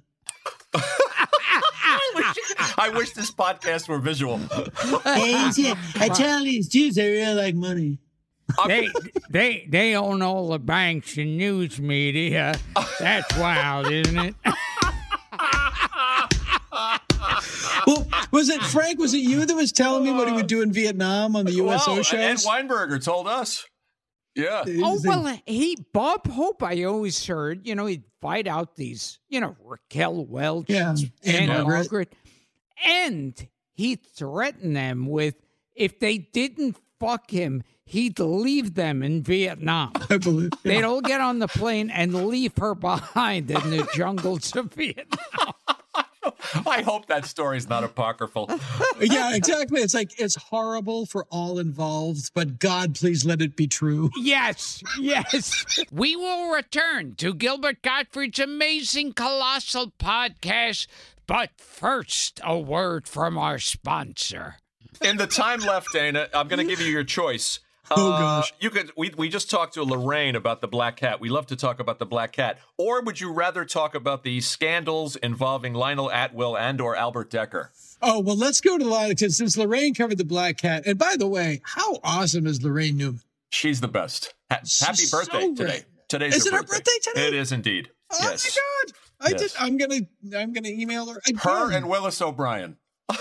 I wish this podcast were visual. Hey, yeah, I tell these Jews they really like money. They, they, they own all the banks and news media. That's wild, isn't it? Well, was it Frank? Was it you that was telling me what he would do in Vietnam on the U S O Wow, shows? Ed Weinberger told us. Yeah. Oh, well, he, Bob Hope, I always heard, you know, he'd fight out these, you know, Raquel Welch Yeah, and and Margaret. Margaret. And he threatened them with, if they didn't fuck him, he'd leave them in Vietnam. I believe. They'd all get on the plane and leave her behind in the jungles of Vietnam. I hope that story's not apocryphal. Yeah, exactly. It's like it's horrible for all involved, but God, please let it be true. Yes, yes. We will return to Gilbert Gottfried's amazing colossal podcast, but first, a word from our sponsor. In the time left, Dana, I'm going to give you your choice. Oh, Uh, gosh. you could. We we just talked to Lorraine about the black cat. We love to talk about the black cat. Or would you rather talk about the scandals involving Lionel Atwill and or Albert Decker? Oh, well, let's go to the line because since Lorraine covered the Black Cat. And by the way, how awesome is Lorraine Newman? She's the best. Ha- She's happy so birthday great. today. Today's Is her it her birthday today? It is indeed. Oh yes. my God. I Yes. did. I'm going to, I'm going to email her. Again. Her and Willis O'Brien.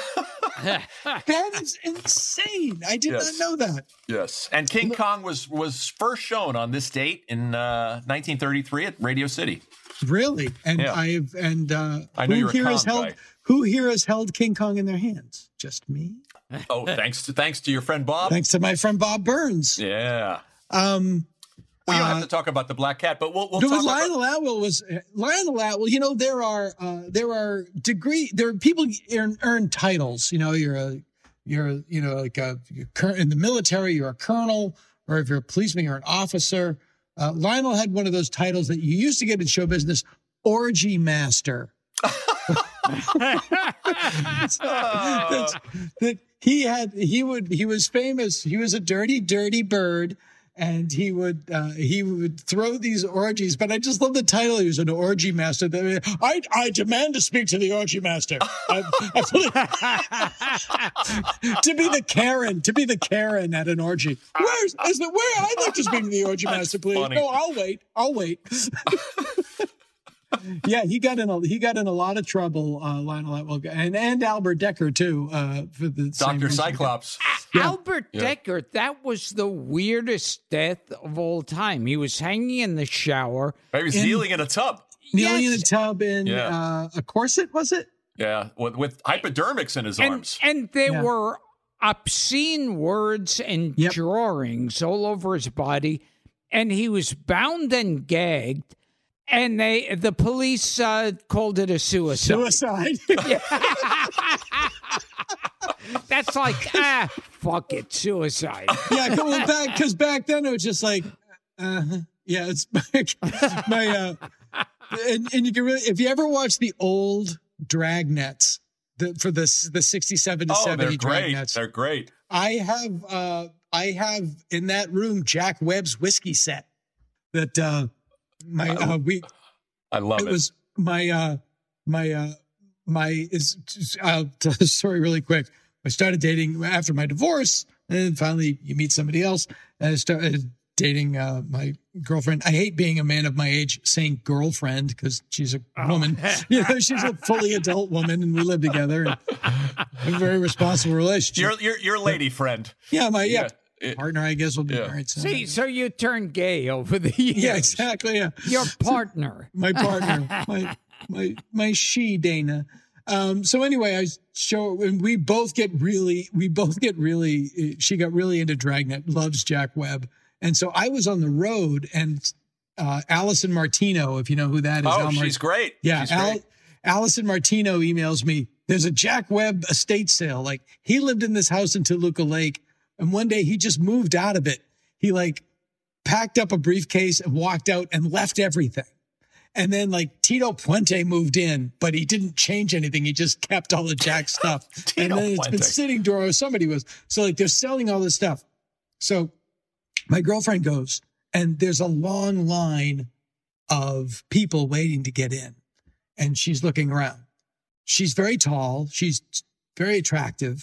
That is insane. I did Yes. not know that. Yes. And King Kong was was first shown on this date in uh, nineteen thirty-three at Radio City. Really? And Yeah. I've, and, uh, I know who you're a here has Kong held, guy. who here has held King Kong in their hands? Just me? Oh, thanks to thanks to your friend Bob. Thanks to my friend Bob Burns. Yeah. Um, We don't uh, have to talk about the black cat, but we'll we'll There talk was about. Lionel Atwill was Lionel Atwill. You know, there are uh, there are degree there are people earn, earn titles. You know, you're a you're a, you know like a you're cur- in the military, you're a colonel, or if you're a policeman, you're an officer. Uh, Lionel had one of those titles that you used to get in show business, orgy master. That's- that he had he would he was famous. He was a dirty, dirty bird. And he would uh, he would throw these orgies, but I just love the title. He was an orgy master. I I demand to speak to the orgy master. I, I, to be the Karen, to be the Karen at an orgy. Where's is the where? I'd like to speak to the orgy That's master, please. funny. No, I'll wait. I'll wait. yeah, he got in a he got in a lot of trouble, uh, Lionel Atwill, and and Albert Decker too, uh, for the Doctor Cyclops. Yeah. Albert yeah. Decker, that was the weirdest death of all time. He was hanging in the shower. He was in, kneeling in a tub. Kneeling yes. in a tub in yeah. uh, a corset, was it? Yeah, with, with hypodermics in his and, arms. And there yeah. were obscene words and yep. drawings all over his body, and he was bound and gagged. And they, the police uh, called it a suicide. Suicide. That's like, ah, fuck it, suicide. Yeah, going back, because back then it was just like, uh, yeah, it's my, my uh, and, and you can really, if you ever watch the old Dragnets, the, for the the sixty-seven to oh, seventy they're great. Dragnets, they're great. I have, uh, I have in that room Jack Webb's whiskey set that. Uh, My uh, we, I love it. It was my uh, my uh, my is. I'll tell the story really quick. I started dating after my divorce, and finally you meet somebody else. And I started dating uh, my girlfriend. I hate being a man of my age saying girlfriend because she's a oh. woman. You know, she's a fully adult woman, and we live together. And a very responsible relationship. Your your your lady friend. Yeah, my yeah. yeah. It, partner, I guess, will be yeah. married. So. See, so you turned gay over the years. Yeah, exactly. Yeah, your partner, so, my partner, my my my she Dana. Um, so anyway, I show, and we both get really, we both get really. She got really into Dragnet, loves Jack Webb, and so I was on the road, and uh, Allison Martino, if you know who that is, oh, Al she's Mart- great. Yeah, she's Al- great. Allison Martino emails me. There's a Jack Webb estate sale. Like he lived in this house in Toluca Lake. And one day he just moved out of it. He like packed up a briefcase and walked out and left everything. And then like Tito Puente moved in, but he didn't change anything. He just kept all the Jack stuff. And then it's been sitting there, or somebody was. So like they're selling all this stuff. So my girlfriend goes, and there's a long line of people waiting to get in. And she's looking around. She's very tall. She's very attractive.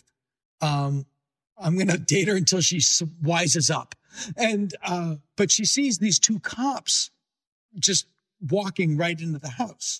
Um, I'm going to date her until she wises up. And, uh, but she sees these two cops just walking right into the house.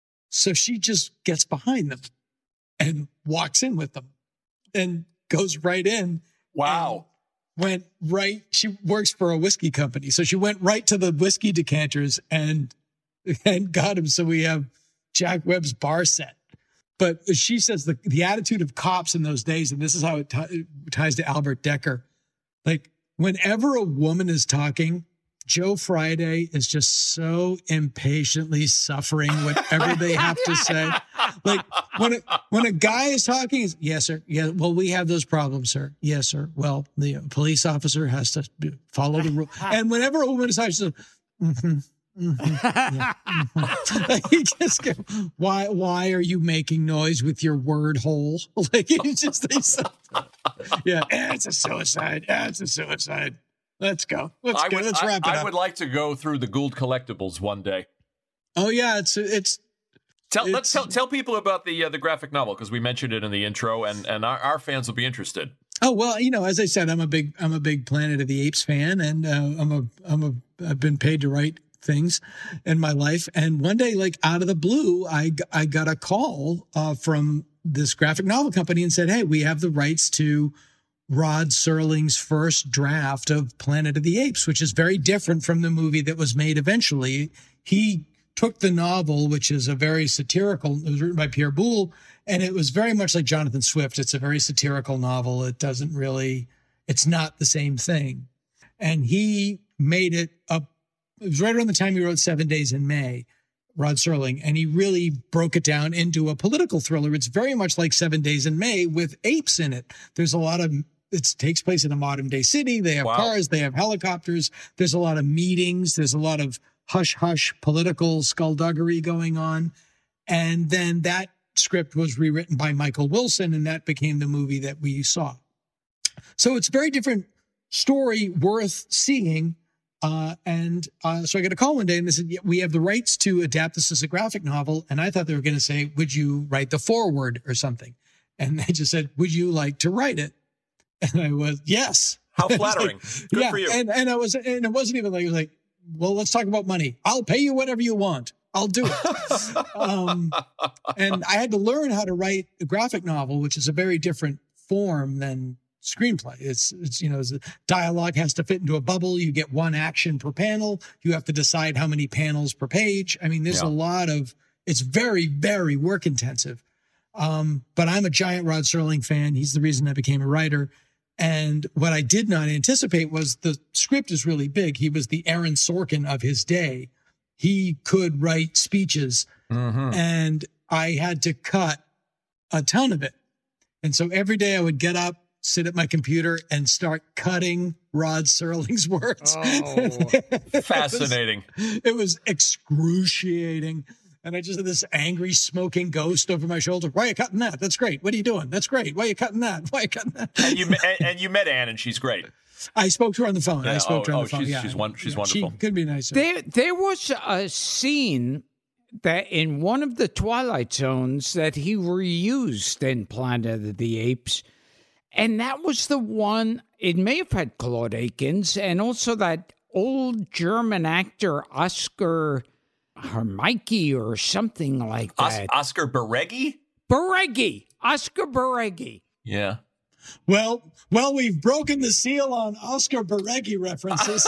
So she just gets behind them and walks in with them and goes right in. Wow. Went right. She works for a whiskey company. So she went right to the whiskey decanters and, and got him. So we have Jack Webb's bar set. But she says the, the attitude of cops in those days, and this is how it, t- it ties to Albert Decker, like whenever a woman is talking, Joe Friday is just so impatiently suffering whatever they have to say. Like when a, when a guy is talking, is yes, sir. Yeah, well, we have those problems, sir. Yes, sir. Well, the police officer has to follow the rule. And whenever a woman is talking, she's like, mm-hmm. Mm-hmm. Yeah. Mm-hmm. He just go, why why are you making noise with your word hole? Like he just they yeah, it's a suicide. Yeah, it's a suicide. Let's go. Let's I go. Would, Let's I, wrap it I up. would like to go through the Gould collectibles one day. Oh yeah, it's it's. Tell it's, let's tell tell people about the uh, the graphic novel because we mentioned it in the intro, and and our, our fans will be interested. Oh well, you know, as I said, I'm a big I'm a big Planet of the Apes fan, and uh, I'm a I'm a I've been paid to write things in my life. And one day, like out of the blue, I, I got a call uh, from this graphic novel company and said, hey, we have the rights to Rod Serling's first draft of Planet of the Apes, which is very different from the movie that was made eventually. He took the novel, which is a very satirical, it was written by Pierre Boulle, and it was very much like Jonathan Swift. It's a very satirical novel. It doesn't really, it's not the same thing. And he made it a It was right around the time he wrote Seven Days in May, Rod Serling, and he really broke it down into a political thriller. It's very much like Seven Days in May with apes in it. There's a lot of, it takes place in a modern day city. They have wow. cars, they have helicopters. There's a lot of meetings. There's a lot of hush hush political skullduggery going on. And then that script was rewritten by Michael Wilson, and that became the movie that we saw. So it's a very different story worth seeing. Uh, and uh, so I got a call one day and they said, yeah, we have the rights to adapt this as a graphic novel. And I thought they were going to say, would you write the foreword or something? And they just said, would you like to write it? And I was, yes. How flattering. Like, Good yeah. for you. And, and I was, and it wasn't even like, it was like, well, let's talk about money. I'll pay you whatever you want. I'll do it. um, and I had to learn how to write a graphic novel, which is a very different form than screenplay. It's, it's you know, it's, dialogue has to fit into a bubble. You get one action per panel. You have to decide how many panels per page. I mean, there's yeah. a lot of, it's very, very work intensive. Um, but I'm a giant Rod Serling fan. He's the reason I became a writer. And what I did not anticipate was the script is really big. He was the Aaron Sorkin of his day. He could write speeches, mm-hmm. and I had to cut a ton of it. And so every day I would get up, sit at my computer, and start cutting Rod Serling's words. Oh, fascinating. It was, it was excruciating. And I just had this angry, smoking ghost over my shoulder. Why are you cutting that? That's great. What are you doing? That's great. Why are you cutting that? Why are you cutting that? And you, and, and you met Anne, and she's great. I spoke to her on the phone. Yeah, I spoke oh, to her on oh, the phone. She's, yeah. she's, one, she's yeah, wonderful. She could be nicer. There, there was a scene that in one of the Twilight Zones that he reused in Planet of the Apes. And that was the one, it may have had Claude Akins and also that old German actor, Oscar Hermike or something like that. Os- Oscar Bareggi? Bareggi. Oscar Bareggi. Yeah. Well, well, we've broken the seal on Oscar Bareggi references.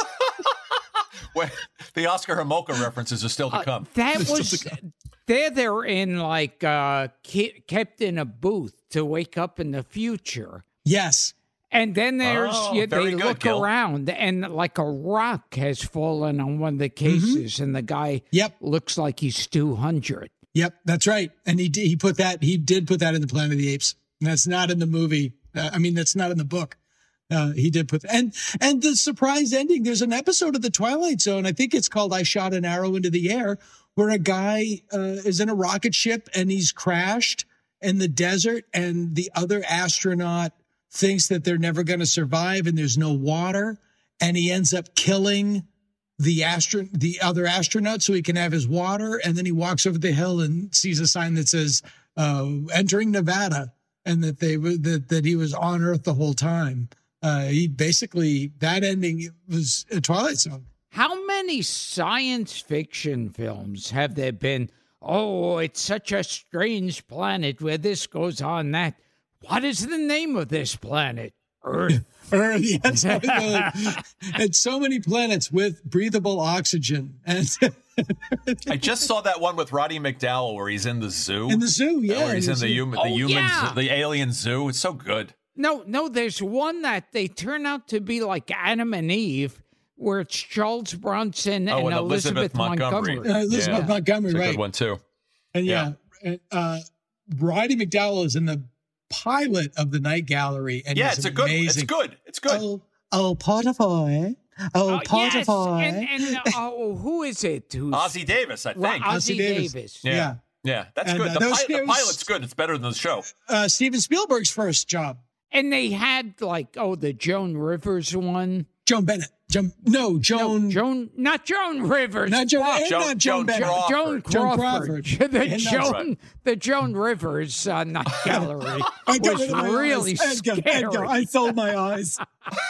Well, the Oscar Homolka references are still to come. Uh, that was, there they're in like, uh, kept in a booth to wake up in the future. Yes. And then there's, oh, yeah, they good, look Gil. around and like a rock has fallen on one of the cases mm-hmm. and the guy yep. looks like he's two hundred. Yep, that's right. And he did, he put that, he did put that in the Planet of the Apes. And that's not in the movie. Uh, I mean, that's not in the book. Uh, he did put, and, and the surprise ending, there's an episode of The Twilight Zone. I think it's called I Shot an Arrow into the Air, where a guy uh, is in a rocket ship and he's crashed in the desert and the other astronaut thinks that they're never going to survive and there's no water. And he ends up killing the astro, the other astronaut so he can have his water. And then he walks over the hill and sees a sign that says, uh, entering Nevada. And that they were that, that he was on Earth the whole time. Uh, he basically, that ending was a Twilight Zone. How many science fiction films have there been? Oh, it's such a strange planet where this goes on, that. What is the name of this planet? Earth. Earth, yes. And so many planets with breathable oxygen. And I just saw that one with Roddy McDowell where he's in the zoo. In the zoo, yeah. Where he's in the, hum- the oh, human, yeah. the alien zoo. It's so good. No, no, there's one that they turn out to be like Adam and Eve, where it's Charles Bronson oh, and, and Elizabeth, Elizabeth Montgomery. Montgomery. Uh, Elizabeth yeah. Montgomery, it's a right. good one, too. And yeah, yeah. Uh, Roddy McDowell is in the pilot of The Night Gallery. And yeah, it's a good It's good. It's good. Oh, oh Portafoy. Oh, uh, Portafoy. Yes, and, and uh, oh, who is it? Who's... Ozzie Davis, I think. Well, Ozzie Davis. Davis. Yeah. yeah. Yeah, that's and, good. Uh, the, was, pi- the was, pilot's good. It's better than the show. Uh, Steven Spielberg's first job. And they had like, oh, the Joan Rivers one. Joan Bennett. Joan, no, Joan. No, Joan, not Joan Rivers. Not Joan, Fuck. Joan, not Joan, Joan Bennett. Crawford. Joan Crawford. Joan Crawford. the, yeah, Joan, right. the Joan Rivers uh, Night Gallery I got was really eyes. scary. Edgar, Edgar, I sold my eyes.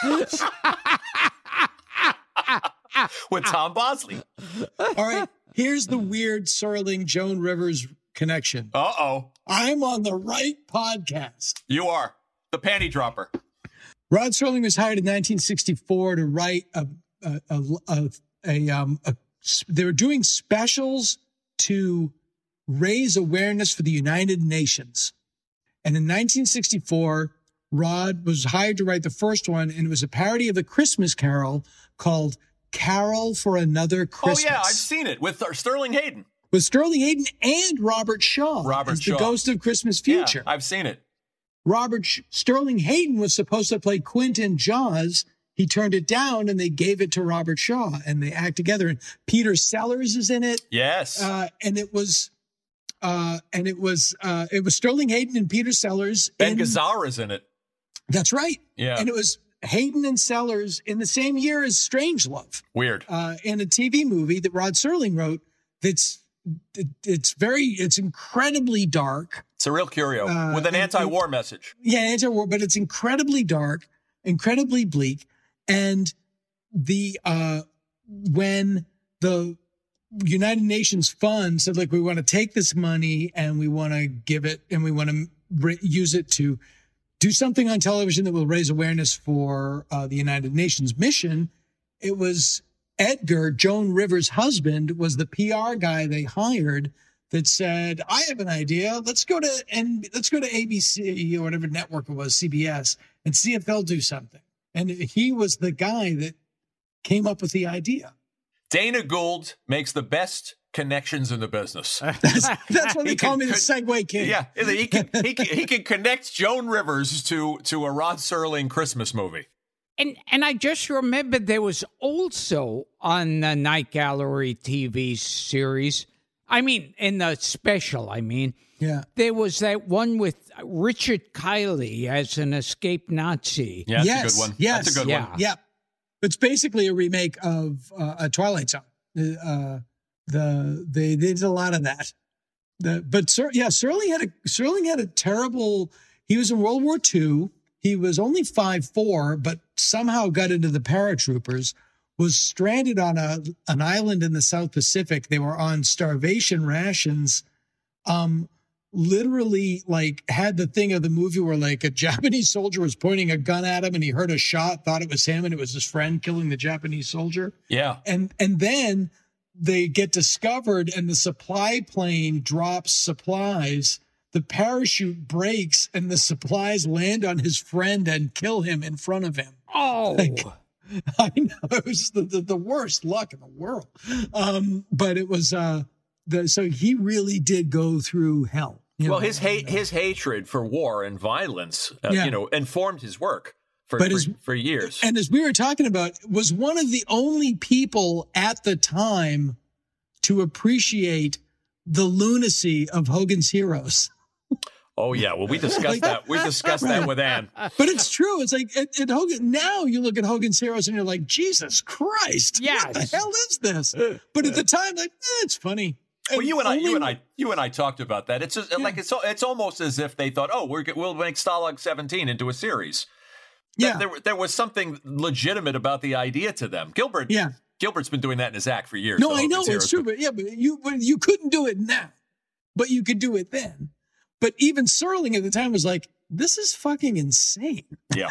With Tom Bosley. All right, here's the weird Serling Joan Rivers connection. Uh-oh. I'm on the right podcast. You are. The panty dropper. Rod Serling was hired in nineteen sixty-four to write a, a, a, a, a, um, a, they were doing specials to raise awareness for the United Nations. And in nineteen sixty-four, Rod was hired to write the first one, and it was a parody of the Christmas Carol called Carol for Another Christmas. Oh, yeah, I've seen it with Sterling Hayden. With Sterling Hayden and Robert Shaw. Robert as Shaw. The Ghost of Christmas Future. Yeah, I've seen it. Robert Sh- Sterling Hayden was supposed to play Quint in Jaws. He turned it down, and they gave it to Robert Shaw, and they act together. And Peter Sellers is in it. Yes. Uh, and it was, uh, and it was, uh, it was Sterling Hayden and Peter Sellers. Ben in, Gazzara's in it. That's right. Yeah. And it was Hayden and Sellers in the same year as Strangelove. Weird. Uh, in a T V movie that Rod Serling wrote. That's it, it's very, it's incredibly dark. It's a real curio uh, with an and, anti-war and, message. Yeah, anti-war, but it's incredibly dark, incredibly bleak. And the, uh, when the United Nations Fund said, like, we want to take this money and we want to give it and we want to re- use it to do something on television that will raise awareness for uh, the United Nations mission. It was Edgar, Joan Rivers' husband, was the P R guy they hired that said, I have an idea. Let's go to and let's go to A B C or whatever network it was, C B S, and see if they'll do something. And he was the guy that came up with the idea. Dana Gould makes the best connections in the business. That's, that's what they call can, me, the Segway King. Yeah, he can, he can he can connect Joan Rivers to to a Rod Serling Christmas movie. And and I just remembered there was also on the Night Gallery T V series, I mean, in the special, I mean, yeah, there was that one with Richard Kiley as an escaped Nazi. Yeah, that's yes, a good one. Yes, that's a good yeah. one. Yeah, it's basically a remake of uh, a Twilight Zone. Uh, the they, they did a lot of that. The, but Sir, yeah, Serling had a Serling had a terrible. He was in World War Two. He was only five foot four, but somehow got into the paratroopers, was stranded on a an island in the South Pacific. They were on starvation rations. Um, literally, like, had the thing of the movie where, like, a Japanese soldier was pointing a gun at him and he heard a shot, thought it was him, and it was his friend killing the Japanese soldier. Yeah. And and then they get discovered and the supply plane drops supplies. The parachute breaks and the supplies land on his friend and kill him in front of him. Oh, Like, I know, it was the, the, the worst luck in the world. Um, but it was, uh, the, so he really did go through hell. you Well, know. his hate, his hatred for war and violence, uh, Yeah. you know, informed his work for But for, as- for years. And as we were talking about, was one of the only people at the time to appreciate the lunacy of Hogan's Heroes. Oh yeah, well we discussed Like- that. We discussed that with Ann. But it's true. It's like at, at Hogan. Now you look at Hogan's Heroes and you're like, Jesus Christ, what the Yes. hell is this? But at the time, like, eh, it's funny. Well, you and I, you only- and I, you and I talked about that. It's just, like it's it's almost as if they thought, oh, we're we'll make Stalag seventeen into a series. Yeah. There, there was something legitimate about the idea to them. Gilbert, Yeah. Gilbert's been doing that in his act for years. No, the I know Hogan's it's Heroes, true, but yeah, but you but you couldn't do it now, but you could do it then. But even Serling at the time was like, "This is fucking insane." Yeah,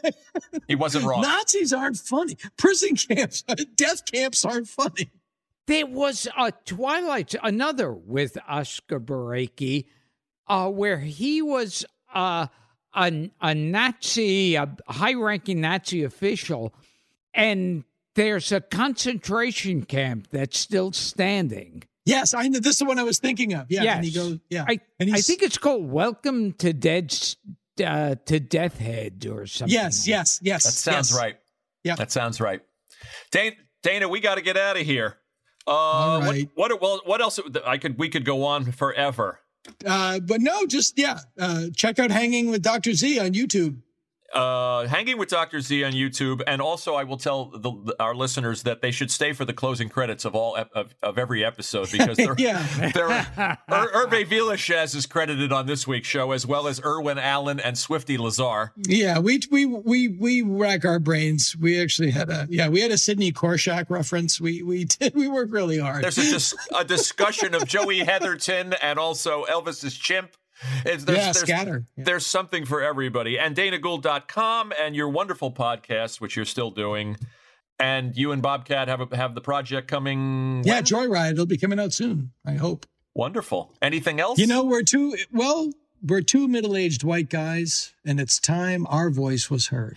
he wasn't wrong. Nazis aren't funny. Prison camps, death camps aren't funny. there was a Twilight, another with Oscar Berecki, uh, where he was uh, a, a Nazi, a high-ranking Nazi official, and there's a concentration camp that's still standing. Yes, I know. This is the one I was thinking of. Yeah, yes. and he goes, yeah, I, and I he's, think it's called Welcome to Dead uh, to Death Head or something. yes, yes, yes. That sounds yes. right. Yeah. That sounds right. Dana, Dana we got to get out of here. Uh, All right. What, what? Well, what else? I could. We could go on forever. Uh, but no, just yeah. Uh, check out Hanging with Doctor Z on YouTube. Uh, Hanging with Doctor Z on YouTube, and also I will tell the, the, our listeners that they should stay for the closing credits of all ep- of, of every episode because they're, Yeah. they're Ur- Hervé Villechaize is credited on this week's show as well as Irwin Allen and Swifty Lazar. Yeah, we we we we rack our brains. We actually had a yeah, we had a Sidney Korshak reference. We we did we worked really hard. There's a, dis- a discussion of Joey Heatherton and also Elvis's chimp. It's, there's, Yeah, there's, Scatter. Yeah. There's something for everybody. And Dana Gould dot com and your wonderful podcast, which you're still doing. And you and Bobcat have a, have the project coming. Yeah, when? Joyride. It'll be coming out soon, I hope. Wonderful. Anything else? You know, we're two well, we're two middle-aged white guys, and it's time our voice was heard.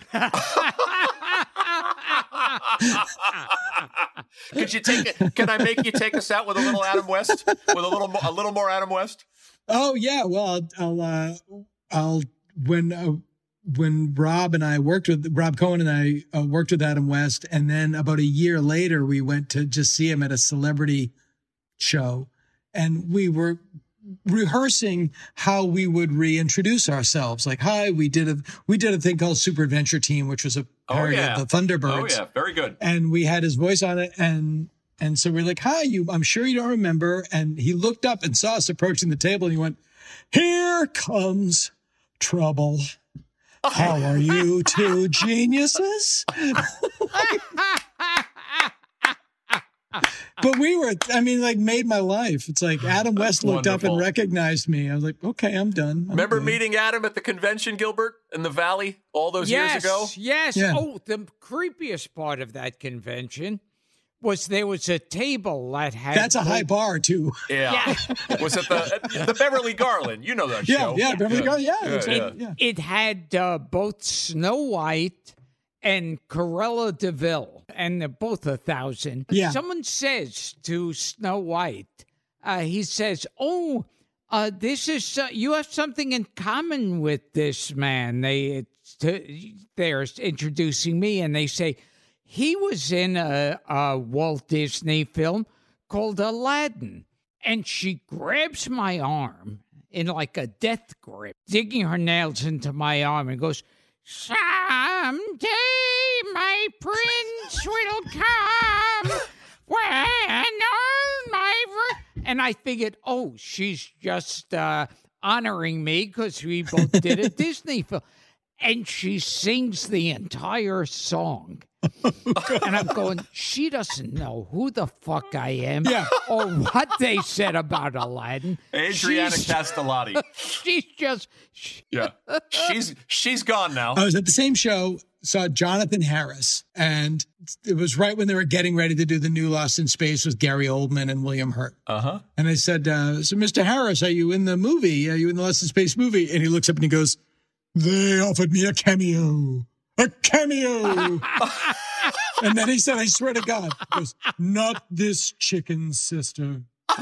Could you take it? Can I make you take us out with a little Adam West? With a little mo- a little more Adam West? Oh yeah, well, I'll, uh, I'll when uh, when Rob and I worked with Rob Cohen and I uh, worked with Adam West, and then about a year later, we went to just see him at a celebrity show, and we were rehearsing how we would reintroduce ourselves. Like, hi, we did a we did a thing called Super Adventure Team, which was a parody oh, yeah. of the Thunderbirds. Oh yeah, very good. And we had his voice on it, and and so we're like, hi, you, I'm sure you don't remember. And he looked up and saw us approaching the table, and he went, here comes trouble. How are you two geniuses? But we were, I mean, like, made my life. It's like Adam West looked Wonderful. up and recognized me. I was like, okay, I'm done. I'm Remember good. meeting Adam at the convention, Gilbert, in the Valley all those yes, years ago? Yes. Yeah. Oh, the creepiest part of that convention was there was a table that had. That's a high bar, too. Yeah. Was it the the Beverly Garland? You know that Yeah, show. yeah, Beverly Garland, yeah, Yeah, that's yeah. right, yeah. It had uh, both Snow White and Cruella de Vil, and they're both a thousand. Yeah. Someone says to Snow White, uh, he says, "Oh, uh, this is uh, you have something in common with this man." They t- they're introducing me, and they say he was in a, a Walt Disney film called Aladdin, and she grabs my arm in like a death grip, digging her nails into my arm, and goes, "Someday my prince will come when all my..." Ver-. And I figured, oh, she's just uh, honoring me because we both did a Disney film. And she sings the entire song. And I'm going, she doesn't know who the fuck I am Yeah. or what they said about Aladdin. Adriana She's- Castellati. She's just... She, Yeah. She's she's gone now. I was at the same show, saw Jonathan Harris, and it was right when they were getting ready to do the new Lost in Space with Gary Oldman and William Hurt. Uh-huh. And I said, uh, so Mister Harris, are you in the movie? Are you in the Lost in Space movie? And he looks up and he goes, they offered me a cameo. A cameo. And then he said, I swear to God, he goes, not this chicken sister.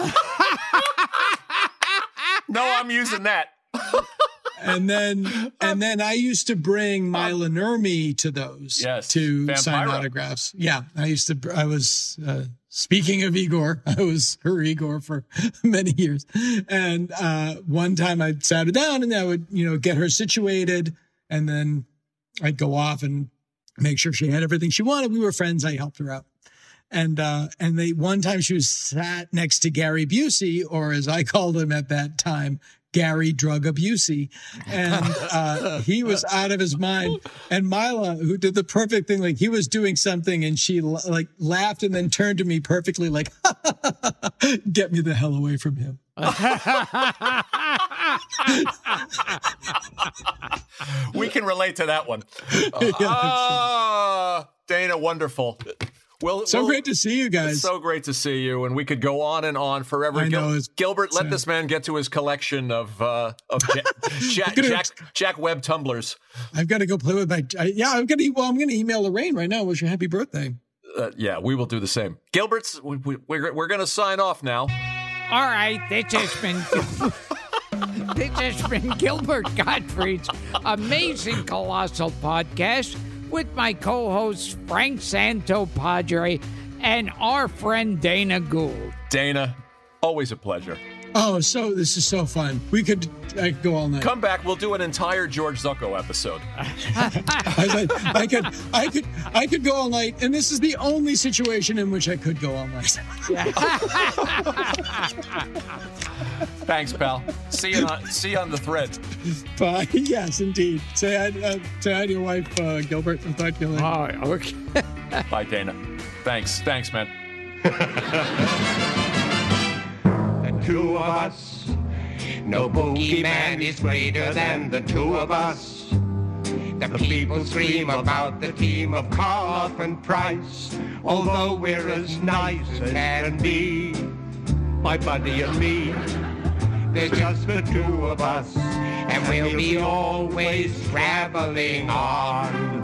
No, I'm using that. And then, and then I used to bring Mila Nurmi to those, Yes, to sign Vampira. autographs. Yeah, I used to. I was uh, speaking of Igor. I was her Igor for many years. And uh, one time I sat her down, and I would, you know, get her situated, and then I'd go off and make sure she had everything she wanted. We were friends. I helped her out. And uh, and they one time she was sat next to Gary Busey, or as I called him at that time, Gary Drug Abusey, and uh, he was out of his mind. And Mila, who did the perfect thing, like he was doing something, and she like laughed and then turned to me perfectly, like, "Get me the hell away from him." We can relate to that one. Ah, Dana, wonderful. Well, So well, great to see you guys. It's so great to see you, and we could go on and on forever. I know, Gil- it's- Gilbert, let uh, this man get to his collection of uh, of Jack, Jack, gonna- Jack, Jack Webb tumblers. I've got to go play with my. I, yeah, I'm gonna. Well, I'm gonna email Lorraine right now. Wish her happy birthday. Uh, yeah, we will do the same. Gilbert's, we, we, we're we're going to sign off now. all right, this has been... This has been Gilbert Gottfried's amazing Colossal podcast with my co-host Frank Santopadre and our friend Dana Gould. Dana, always a pleasure. Oh, so this is so fun. We could. I could go all night. Come back, we'll do an entire George Zucco episode. I, said, I could, I could, I could go all night, and this is the only situation in which I could go all night. Thanks, pal. See you on, see you on the thread. Bye. Yes, indeed. Say hi, uh, say hi to your wife, uh, Gilbert. I'll talk to you later. Oh, okay. Bye, Dana. Thanks. Thanks, man. The two of us. No boogeyman is greater than the two of us. The people scream about the team of Karloff and Price. Although we're as nice as can be, my buddy and me, there's just the two of us, and we'll be always traveling on.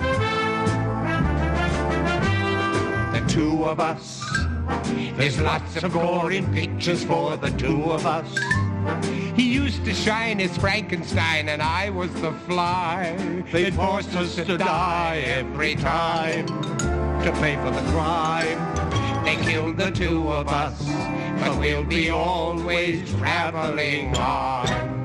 The two of us. There's lots of gore in pictures for the two of us. He used to shine as Frankenstein, and I was the fly. They forced us to die every time to pay for the crime. They killed the two of us, but we'll be always traveling on.